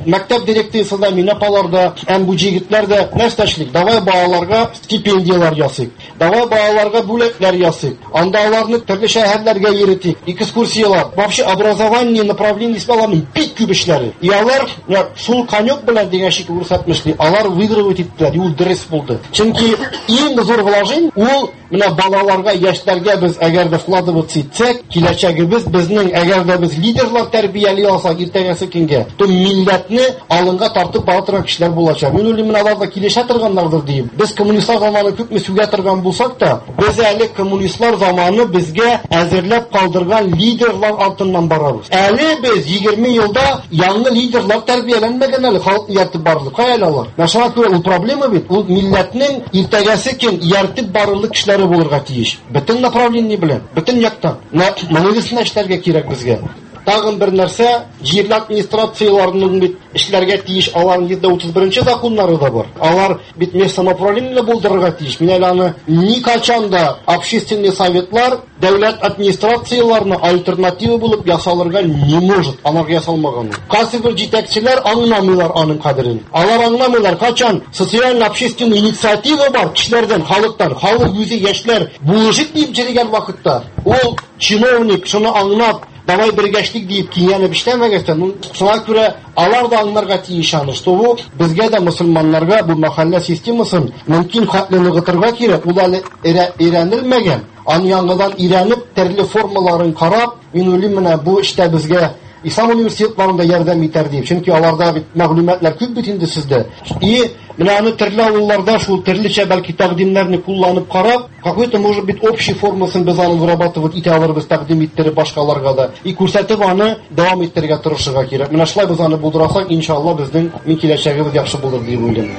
мәктәп дирекциясы да, мин апалар да, һәм бу җегетләр дә нәрсә эшлик? Давай балаларга стипендиялар ясыйк. Давай балаларга бүләкләр ясыйк. Анда аларны төрле шәһәрләргә йөритик. Экскурсиялар, вообще образование направление балаларның бик күп эшләре. И алар шул конек белән дигән шик күрсәтмешли. Алар выигрывать иттеләр, ул дөрес булды. Чөнки иң зур вложение ул менә балаларга, яшьләргә без әгәр дә вкладываться итсәк, киләчәгебез безнең әгәр дә без лидерлар тәрбияли алсак иртәгәсе көнгә, то милләтне алынга тартып бара торган кешеләр булачак. Мин уйлыйм, менә алар да килешә торганнардыр дип. Без коммунистлар заманы күпме сүгә торган булсак та, без әле коммунистлар заманы безгә әзерләп калдырган лидерлар артыннан барабыз. Әле без егерме елда яңа лидерлар тәрбияләнмәгән әле, халык ияртеп барлык. Кая алар? Шуңа күрә ул проблема бит. Ул милләтнең иртәгәсе көн ияртеп барырлык кешеләре булырга тиеш. Бөтен направление белән, бөтен яктан. Монысын эшләргә кирәк безгә. Тагын бер нәрсә, җирле администрацияләрнең бит эшләргә тиеш аларның йөз утыз беренче законнары да бар. Алар бит мест самоуправление булдырырга тиеш. Мин әле аны никачан да общественный советлар дәүләт администрацияләрне альтернатива булып ясалырга не может. Аларга ясалмаган. Кайсыбер җитәкчеләр аңламыйлар аның кадерен. Алар аңламыйлар, качан социаль общественный инициатива бар кешеләрдән, халыктан, халык үзе яшьләр булышып дип җиргән вакытта, ул чиновник шуны аңлап, давай бергәшлек дип киянеп эшләмәгән. Шуңа күрә алар да аңларга тиеш аны, что бу безгә дә мөселманнарга бу мәхәллә системасын мөмкин хәтле ныгытырга кирәк. Ул әле өйрәнелмәгән. Аны яңадан өйрәнеп, төрле формаларын карап, мин уйлыйм, менә бу эштә безгә ислам университетларында ярдәм итәр дип. Чөнки аларда бит мәгълүматлар күп бит инде сездә. И менә аны төрле авылларда шул төрлечә бәлки тәкъдимнәрне кулланып карап, какой-то может быть общий формасын без аны вырабатывать итә алырбыз, тәкъдим иттереп башкаларга да. И күрсәтеп аны дәвам иттерергә тырышырга кирәк. Менә шулай без аны булдырасак, иншалла безнең мин киләчәгебез яхшы булыр дип уйлыйм.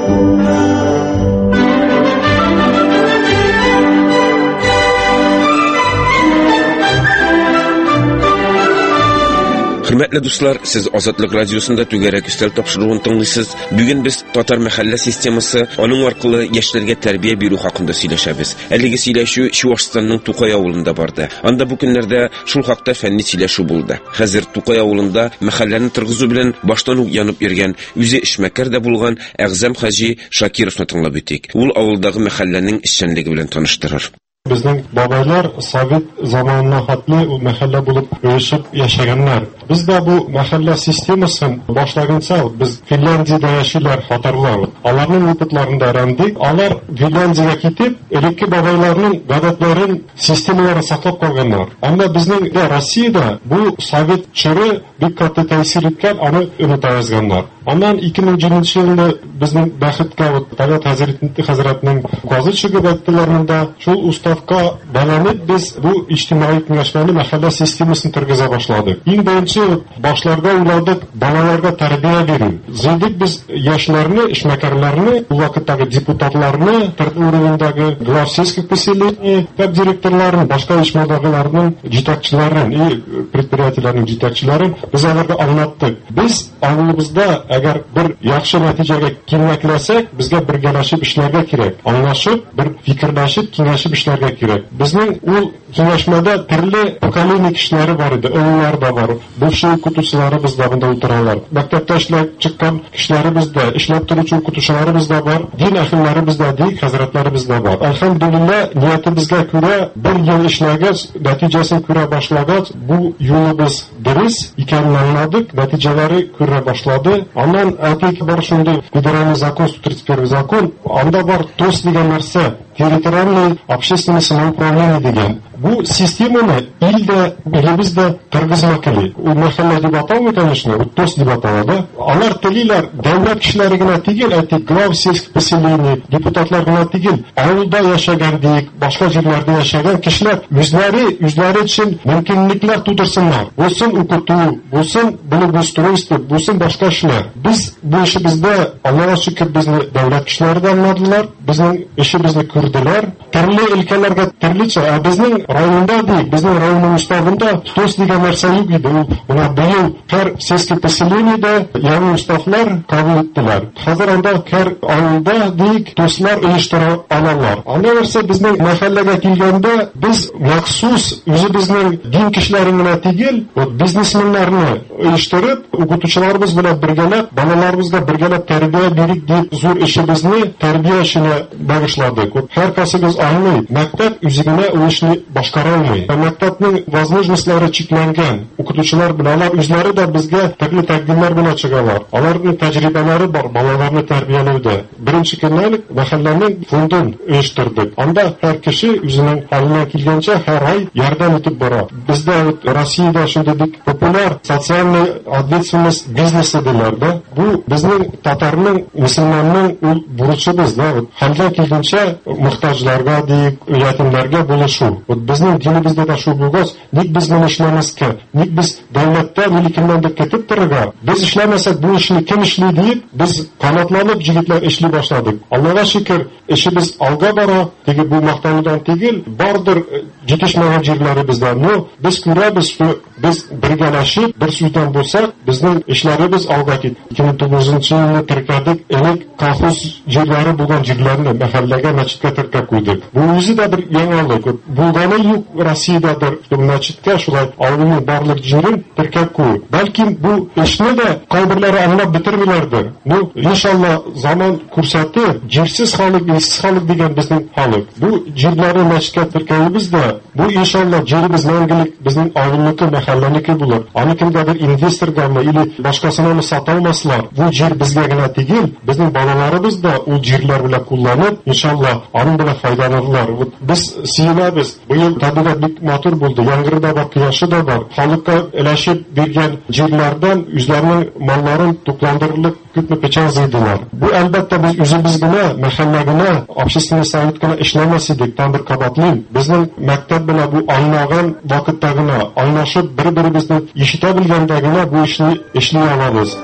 Hürmetli dostlar, siz Azadlık Radyosu'nda tügerek üstel tapşırığını tınlısınız. Bugün biz Tatar Mahalle Sistemisi, onun arkalı yaşlarga terbiye biru hakkında söyleşebiz. Əligi söyleşu Şuvaşistan'nın Tukay avulunda vardı. Anda bu günlerde şul haqda fənni söyleşu buldu. Hazır Tukay avulunda mahallenin tırgızı bilen baştan yanıp yergen, üze işmekar da bulgan Əğzəm Hacı Şakirov'nu tınlab ötük. Ул avuldağı mahallenin işçənligi bilen tanıştırır. Bizning babaylar Sovet zamanına xatli u mahalla bo'lib o'yishib yashaganlar. Bizda bu mahalla sistemasin boshlaguncha biz Finlandiyada yashaylar xotirlar. Ularning o'qitlarini o'rgandik. Ular Finlandiyaga ketib, ilki babaylarning odatlarini sistemalarni saqlab qolganlar. Ammo bizning Rossiyada bu Sovet chiri bir katta ta'sir etgan, uni unutayozganlar. Ondan ikki ming yettinchi yilda bizning baxtga Talat Hazratning qozi chiqib aytdilarida shul ustavga balanib biz bu ijtimoiy kenglashmani mahalla sistemasini turgiza boshladik. Eng birinchi boshlarda ularga balalarga tarbiya berib, zildik biz yoshlarni, ishmakarlarni, bu vaqtdagi deputatlarni, turli o'rindagi glavsiyskiy поселение, kab direktorlarni, boshqa ishmadagilarning yetakchilarini, предприятияларning yetakchilarini biz ularga anlatdik. Biz avlumizda agar bir yaxshi natijaga kelmaklasak, bizga birgalashib ishlarga kerak. Anglashib, bir fikrlashib, kengashib ishlarga kerak. Bizning u kengashmada turli pokoleniya kishilari bor edi, o'g'illar da bor. Bu shu o'qituvchilari bizda bunda o'tirarlar. Maktabda ishlab chiqqan kishilar bizda, ishlab turuvchi o'qituvchilar bizda bor, din ahllari bizda, din hazratlari bizda bor. Alhamdulillah, niyatimizga ko'ra bir yil ishlagach, natijasini ko'ra boshlagach, bu yo'limiz durust ekanini anladik, natijalari ko'ra boshladi. Ondan aytib bor shunday federal zakon, сто тридцать первый zakon, unda bor to's degan narsa, territoriальное общественное самоуправление degan. Bu sistemani ilda, elimizda turgizmakli. U mahalla deb atalmaydi, конечно, u to's deb ataladi. Ular tililar davlat kishilarigina tegil, aytib, глав сельских поселений, deputatlarga tegil, avulda yashagandek, boshqa joylarda yashagan kishilar o'zlari, o'zlari uchun mumkinliklar tug'dirsinlar. Bo'lsin o'qutuv, bo'lsin buni ustroystvo, bo'lsin boshqa ishlar. Biz bu ishimizda Allohga shukr bizni davlat kishilaridan anladilar, bizning ishimizni ko'rdilar. Turli ilkalarga turlicha bizning районда дейік, біздің районның штабында төс деген нәрсе yok еді. Ол биыл һәр сельский поселениеде яңа уставлар кабул иттеләр. Хәзер анда һәр авылда дейік төсләр оештыра алалар. Анда нәрсә безнең мәхәлләгә килгәндә biz махсус үзебезнең дин кешеләрен генә түгел, бизнесменнарны оештырып, укытучыларыбыз белән бергәләп, балаларыбызга бергәләп тәрбия бирик дип зур эшебезне тәрбия эшенә багышладык. Һәр касыбыз аңлый, мәктәп үзенә ул эшне башкара алмый. Мәктәпнең возможностьлары чикләнгән. Укытучылар белән алар үзләре дә безгә төрле тәкъдимнәр белән чыгалар. Аларның тәҗрибәләре бар балаларны тәрбияләүдә. Беренче көннән мәхәлләнең фондын оештырдык. Анда һәр кеше үзенең хәленә килгәнчә һәр ай ярдәм итеп бара. Бездә Россиядә шундый бик популяр социальный ответственность бизнесы диләр да. Бу безнең татарның, мөселманның ул бурычыбыз да. Хәлгә килгәнчә мохтаҗларга дип, ятимнәргә булышу. Вот безнең динебездә дә шу булгас, ник без моны эшләмәскә, ник без дәүләттә миликеннән көтеп торырга, без эшләмәсәк бу эшне кем эшли дип, без канатланып җегетләр эшли башладык. Аллага шөкер, эшебез алга бара, теге бу мактаудан түгел, бардыр җитешмәгән җирләре бездә. Но без күрәбез, без бергәләшеп, бер сүздән булсак, безнең эшләребез алга кит. ике мең тугызынчы елны теркәдек, элек колхоз җирләре булган җирләрне мәхәлләгә, мәчеткә теркәп куйдык. Бу үзе дә бер яңалык. Булганы юк Россиядәдер, мәчеткә шулай авылның барлык җирен теркәп куй. Бәлки бу эшне дә кайберләре аңлап бетермиләрдер. Ну, иншалла заман күрсәтер, җирсез халык, илсез халык дигән безнең халык. Бу җирләрне мәчеткә теркәүбез дә, бу иншалла җиребез мәңгелек безнең авылныкы, мәхәлләнеке булыр. Аны кемдәдер инвесторгамы или башкасына сата алмаслар. Бу җир безгә генә түгел, безнең балаларыбыз да ул җирләр белән кулланып, иншалла аның белән файдаланырлар. Без сөйләбез. Быел табигать бик матур булды. Яңгыры да бар, кояшы да бар. Халыкка өләшеп биргән җирләрдән үзләренең малларын тукландырырлык күпме печан зыйдылар. Бу әлбәттә без үзебез генә, мәхәллә генә, общественный совет генә эшләмәс идек, там бер кабатлыйм. Безнең мәктәп белән бу айнаган вакытта гына, айнашып бер-беребезне ишетә белгәндә генә бу эшне эшли алабыз.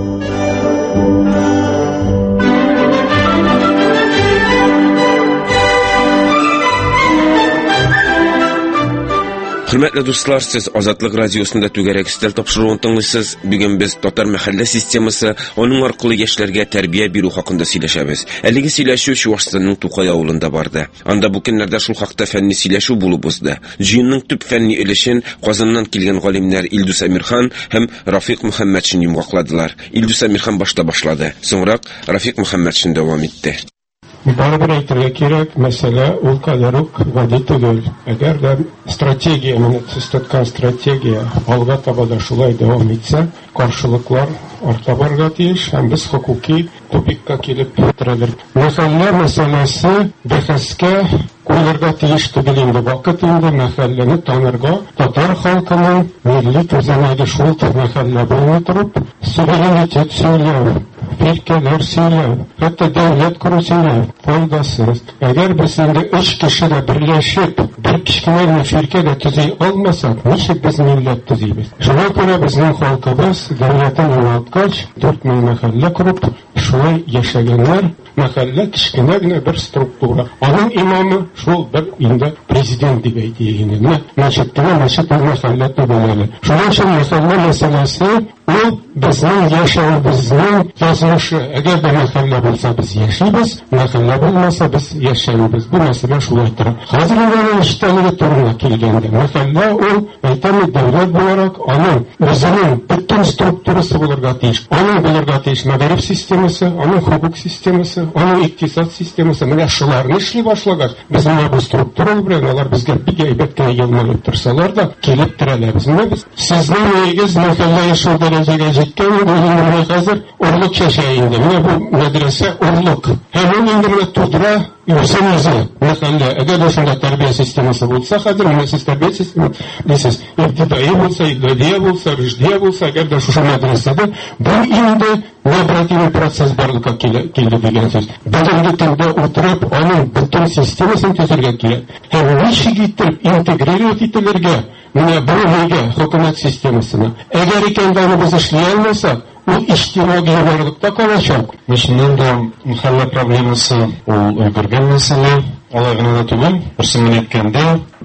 Hürmetli dostlar, siz Azatlık Radyosu'nda tügerek istel tapşırığını tınlısınız. Bugün biz Tatar Mahalle Sistemisi, onun arkalı gençlerge terbiye biru hakkında sileşemiz. Eligi sileşu Şuvaşstan'ın Tukay avulunda vardı. Anda bu günlerde şu hakta fenni sileşu bulubuzdu. Jiyinning tüp fenni ilişin Kazan'dan kilgen galimler İldus Emirhan hem Rafik Muhammedşin yumgakladılar. İldus Emirhan başta başladı. Sonra Rafik Muhammedşin devam etti. Барыбер әйтергә кирәк, мәсьәлә ул кадәр үк гади түгел. Әгәр дә стратегия, менә төзеткән стратегия алга таба да шулай дәвам итсә, каршылыклар арта барырга тиеш, һәм без хокуки тупикка килеп торалар. Мәхәллә мәсьәләсе бәхәскә куярга тиеш түгел инде. Вакыт инде мәхәлләне танырга, татар халкының милли күзәнәге шул мәхәллә булмый торып, суверенитет сөйләү, фиркәләр сөйләү, хәтта дәүләт құру сөйләү файдасыз. Әгәр без инде өч кеше дә берләшеп, бер кечкенә фиркә дә төзи алмасак, ничек без милләт төзибез? Шуңа күрә безнең халкыбыз дәүләтен югалткач, дүрт мең мәхәллә корып, шулай яшәгәннәр. Мәхәллә кечкенә генә бер структура. Аның имамы шул бер инде президент дип әйтелгән. Мәчеткә мәчет мәхәллә түгел. Шуның өчен мәхәллә мәсьәләсе ул безнең яшәүебезнең язмышы. Әгәр бер мәхәллә булса без яшибез, мәхәллә булмаса без яшәмибез. Бу мәсьәлә шулай тора. Хәзер ул эштәге турына килгәндә, мәхәллә ул әйтәме дәүләт буларак аның үзенең бөтен структурасы булырга тиеш. Аның булырга тиеш мәгариф системасы, аның хукук системасы, аның икътисад системасы. Менә шуларны эшли башлагач, без менә бу структура белән алар безгә бик әйбәт кенә ялмалып торсалар да, килеп торалар. Менә без сезнең нигез мәхәллә яшәү дәрәҗәгә җиткән, менә хәзер орлык чәчә инде. Менә бу мәдрәсә орлык. Һәм ул инде тудыра Юсенезе, мәхәллә, әгәр дә шунда тәрбия системасы булса, хәзер менә сез тәрбия системасы дисез, ибтидаи булса, игъдадия булса, риждия булса, әгәр дә шушы мәдрәсәдә, бу инде необратимый процесс барлыкка килде дигән сүз. Бүгенге көндә утырып, аның бөтен системасын төзергә кирәк. Һәм ничек итеп интегрировать ителергә, менә бу нигә хөкүмәт системасына. Әгәр икән аны без эшли алмасак, ул иҗтимагый югарлыкта калачак. Мешнең дә мәхәллә проблемасы ул өлгергән мәсьәлә. Алай гына да түгел, берсен әйткәндә,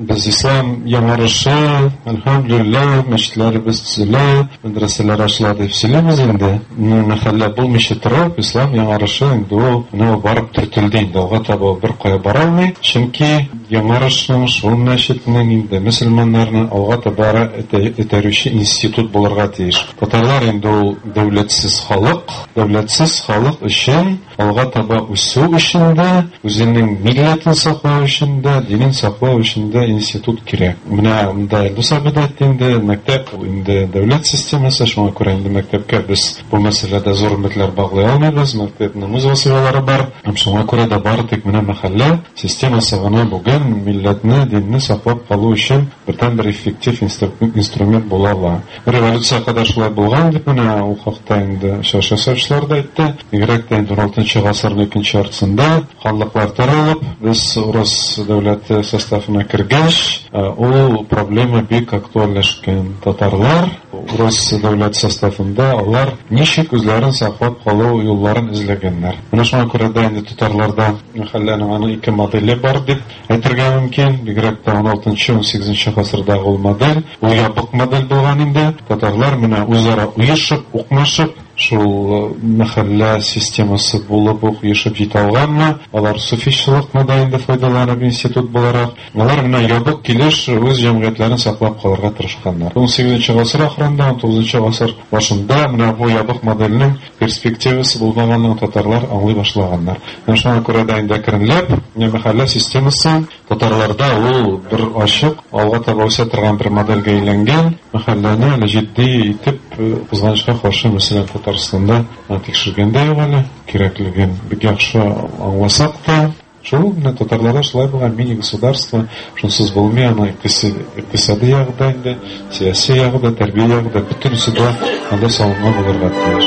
Biz İslam yamarışı, elhamdülillah, meşitlerimiz tüzülü, medreseler açıldı hepsimiz indi. Mahalle bulmuşu taraf, İslam yamarışı indi o, ne varıp türtüldü indi. Oğa tabi bir koya baralmay. Çünkü yamarışın, şuun meşitinin indi, Müslümanlarının oğa tabara eterüşü institut bularga teyiş. Tatarlar indi o devletsiz halık, devletsiz halık için, oğa taba üssü içinde, özünün milletin saklağı içinde, dinin saklağı içinde institut kirek. Mına mında eldu sabit ettiğinde mektep, indi devlet sistemesi, şuna göre indi mektepke biz bu meselede zorunluluklar bağlay almayız. Mektepinin vasifeleri var. Hem şuna göre de var tek mına mahalle sistemesi gana bugün milletini, dinini saklap kalı için birden bir effektif instrument bulala. Revolüsiya kadar şulay bulgan dip mına o hakta indi şaşa savçılar da etti. Gerek de on altıncı asırın ikinci yarısında hallıklar taralып, biz Rus devleti sastafına kirgeç, o problemi büyük aktualleşken Tatarlar Rus devlet sastafında onlar nişik özlerin saklap kalı yolların izlegenler. Buna şuna göre de indi Tatarlarda mahallenin anı iki modeli var dip etirgen mümkün. Gerek de on altıncı on sekizinci asırda ol model, o yapık model bulgan indi. Tatarlar mına uzara uyuşup, okmaşıp, şул mahalle системасы булып ук яшәп җитә алганмы, алар суфишчылык моделендә файдаланып институт буларак, алар менә ябык килеш үз җәмгыятьләрен саклап калырга тырышканнар. он сигезенче гасыр ахырында, он тугызынчы гасыр башында менә бу ябык моделнең перспективасы булганлыгын татарлар аңлый башлаганнар. Менә шуңа күрә дә инде керенләп, мәхәллә системасы татарларда ул бер ачык, алга таба үсә торган бер модельгә әйләнгән, мәхәлләне әле җитди итеп кызганычка каршы мәсәлән Татарстанда тикшергәндә юк әле, кирәклеген бик яхшы аңласак та, шул менә татарларда шулай булган мини-государство, шунсыз булмый, аны икътисади ягыда инде, сиясәт ягыда, тәрбия ягыда бөтенесе дә анда салынган булырга тиеш.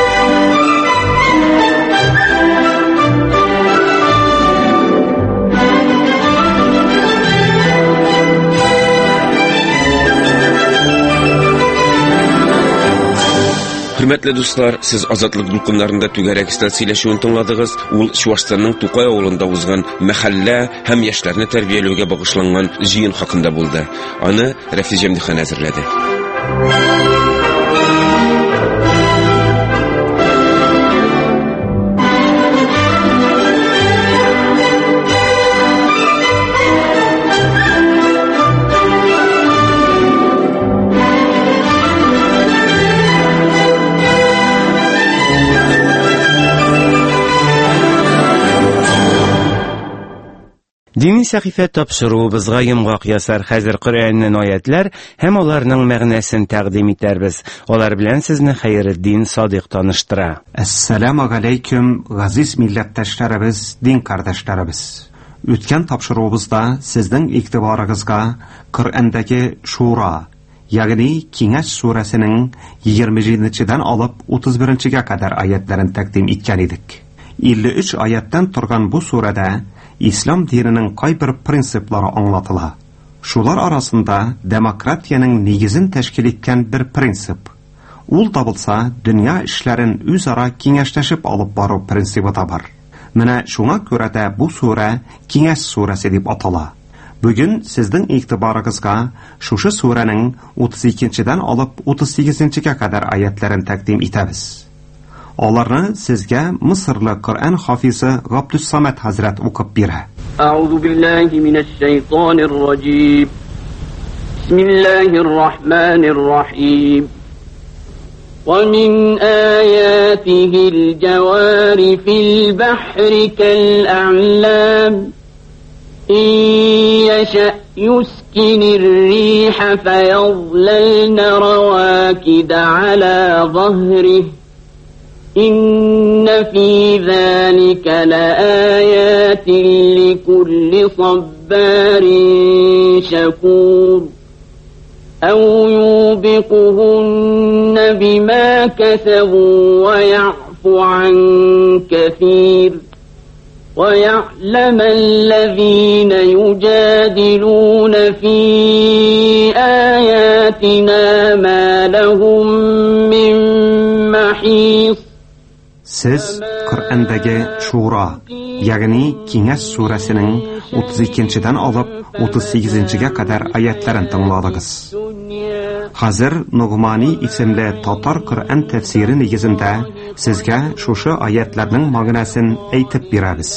Hürmetli dostlar, siz azatlık dulkınlarında tügerek istasyonlaşıውን tınladığız. Ул Şuvaşstanның Тукай авылында узган мәхәллә һәм яшьләрне тәрбияләүгә багышланган җыен хакында булды. Аны Рафис Җәмдихан әзерләде. Dini сәхифә тапшыруыбызга йомгак ясар хәзер Коръәннән аятлар һәм аларның мәгънәсен тәкъдим итәрбез. Алар белән сезне Хәйретдин Садыйк таныштыра. Ассаламу алейкум, газиз милләттәшләребез, дин кардәшләребез. Үткән тапшыруыбызда сезнең игътибарыгызга Коръәндәге Шура, ягъни Киңәш сүрәсенең егерме җиденчедән алып утыз беренчегә кадәр аятларын тәкъдим иткән идек. илле өч аяттан торган бу сүрәдә İslam dininin кайбер принциплары аңлатыла. Шулар арасында демократияның нигезен тәшкил иткән бер принцип. Ул да булса, дөнья эшләрен үзара киңәшләшеп алып бару принцибы да бар. Менә шуңа күрә дә бу сүрә Киңәш сүрәсе дип атала. Бүген сезнең игътибарыгызга шушы сүрәнең утыз икенчедән алып утыз сигезенчегә кадәр аятларын тәкъдим итәбез. Аларны сезгә Мисырлы Коръән хафизы Габдуссамад хәзрәт укып бирә. Аузу биллаһи минәш шайтанир раҗим. Бисмиллаһир рахманир рахим. Ва мин аятихил җавари фил бахри кал а'лам. إن يشأ يسكن الريح فيظللن رواكد على ظهره إن في ذلك لآيات لكل صبار شكور أو يوبقهن بما كسبوا ويعفو عن كثير ويعلم الذين يجادلون في آياتنا ما لهم من محيص. Siz Kur'andagi Shura, ягъни Киңәш сүрәсенең утыз икенчедән алып утыз сигезенчегә кадәр аятларын тыңладыгыз. Хәзер Нугмани исемле татар Коръән тәфсире нигезендә сезгә шушы аятларның мәгънәсен әйтеп бирәбез.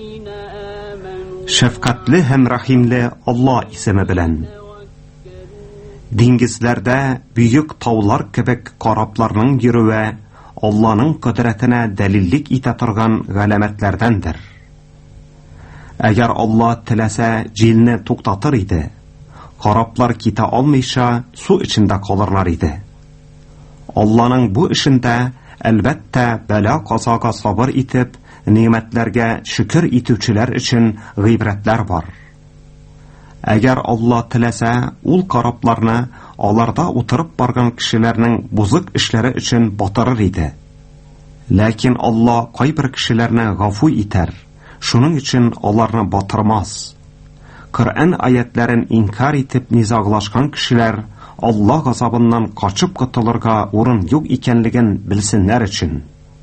Шәфкатьле һәм рәхимле Алла исеме белән. Диңгезләрдә бүйек таулар кебек корабларның йөрүе Алланың кодрәтенә дәлиллек итә торган галәмәтләрдәндер. Әгәр Алла теләсә җилне туктатыр иде, кораблар китә алмыйша су эчендә калырлар иде. Алланың бу эшендә әлбәттә бәла-казага сабыр итеп, нимәтләргә шөкер итүчеләр өчен гыйбрәтләр бар. Әгәр Алла теләсә, ул корабларны аларда утырып барган кешеләрнең бузык эшләре өчен батырыр иде. Ләкин Алла кайбер кешеләрне гафу итәр, шуның өчен аларны батырмас. Коръән аятларын инкар итеп низаглашкан кешеләр Алла газабыннан качып котылырга урын юк икәнлеген белсеннәр өчен.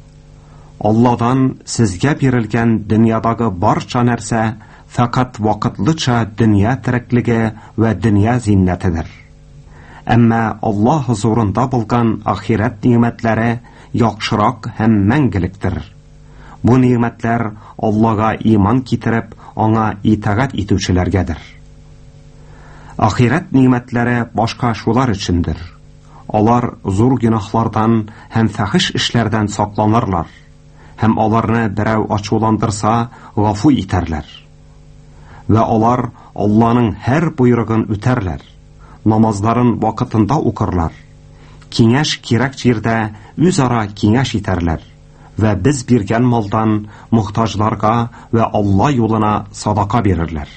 Алладан сезгә бирелгән дөньядагы барча нәрсә фақат вакытлыча дөнья тереклеге вә дөнья зиннәтедер. Әмма Алла хузурында булган ахират ниъмәтләре яхшырак һәм мәңгелектер. Бу ниъмәтләр Аллага иман китереп, аңа итагать итүчеләргәдер. Ахират ниъмәтләре башка шулар өчендер. Алар зур гөнаһлардан һәм фәхиш эшләрдән сакланырлар, һәм аларны берәү ачуландырса, гафу итәрләр. Вә алар Алланың һәр буйрыгын үтәрләр, намазларын вакытында укырлар, киңәш кирәк җирдә үзара киңәш итәрләр вә без биргән малдан мохтаҗларга вә Алла юлына садака бирерләр.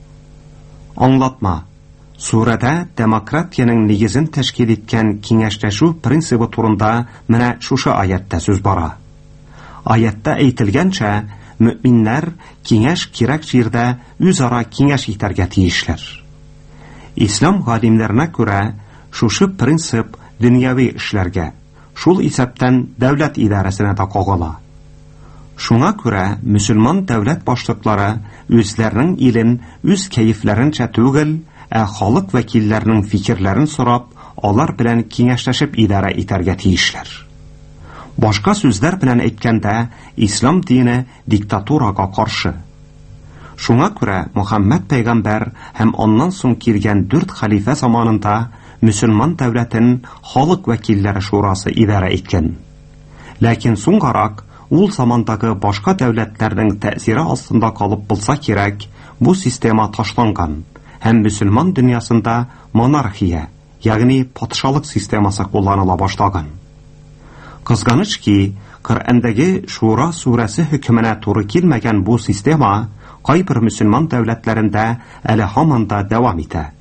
Аңлатма. Сүрәдә демократияның нигезен тәшкил иткән киңәшләшү принцибы турында менә шушы аятта сүз бара. Аятта әйтелгәнчә, мөэминнәр киңәш кирәк җирдә үзара киңәш итәргә тиешләр. Ислам галимнәренә күрә, шушы принцип дөньяви эшләргә, шул исәптән дәүләт идарәсенә дә кагыла. Шуңа күрә мөселман дәүләт башлыклары үзләренең илен үз кәефләренчә түгел, ә халык вәкилләренең фикерләрен сорап, алар белән киңәшләшеп идарә итәргә тиешләр. Башка сүзләр белән әйткәндә, ислам дине диктатурага каршы. Шуңа күрә Мөхәммәд пәйгамбәр һәм аннан соң килгән дүрт хәлифә заманында мөселман дәүләтен халык вәкилләре шурасы идарә иткән. Ләкин соңгарак ул замандагы башка дәүләтләрнең тәэсире астында калып булса кирәк, бу система ташланган һәм мөселман дөньясында монархия, ягъни патшалык системасы кулланыла башлаган. Кызганыч ки, Коръәндәге Шура сүрәсе хөкеменә туры килмәгән бу система кайбер мөселман дәүләтләрендә әле һаман да дәвам итә.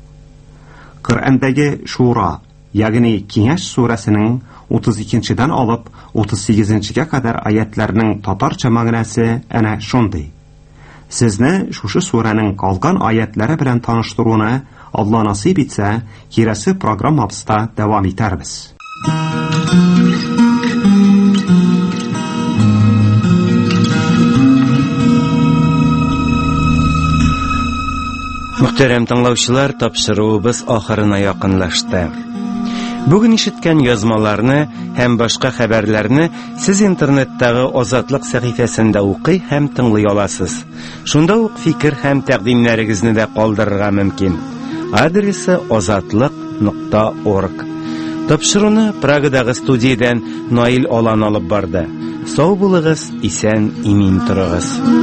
Коръәндәге Шура, ягъни Киңәш сүрәсенең утыз икенчедән алып утыз сигезенчегә кадәр аятларының татарча мәгънәсе әнә шундый. Сезне шушы сүрәнең калган аятлары белән таныштыруны Алла насыйп итсә, кирәсе программабызда дәвам итәрбез. Мөхтәрәм тыңлаучылар, тапшыруыбыз ахырына якынлашты. Бүген ишеткән язмаларны һәм башка хәбәрләрне сез интернеттагы Азатлык сәхифәсендә укый һәм тыңлый аласыз. Шунда ук фикер һәм тәкъдимнәрегезне дә калдырырга мөмкин. Адресы азатлык нокта орг. Тапшыруны Прагадагы студиядән Наил Алан алып барды. Сау булыгыз, исән, имин торыгыз.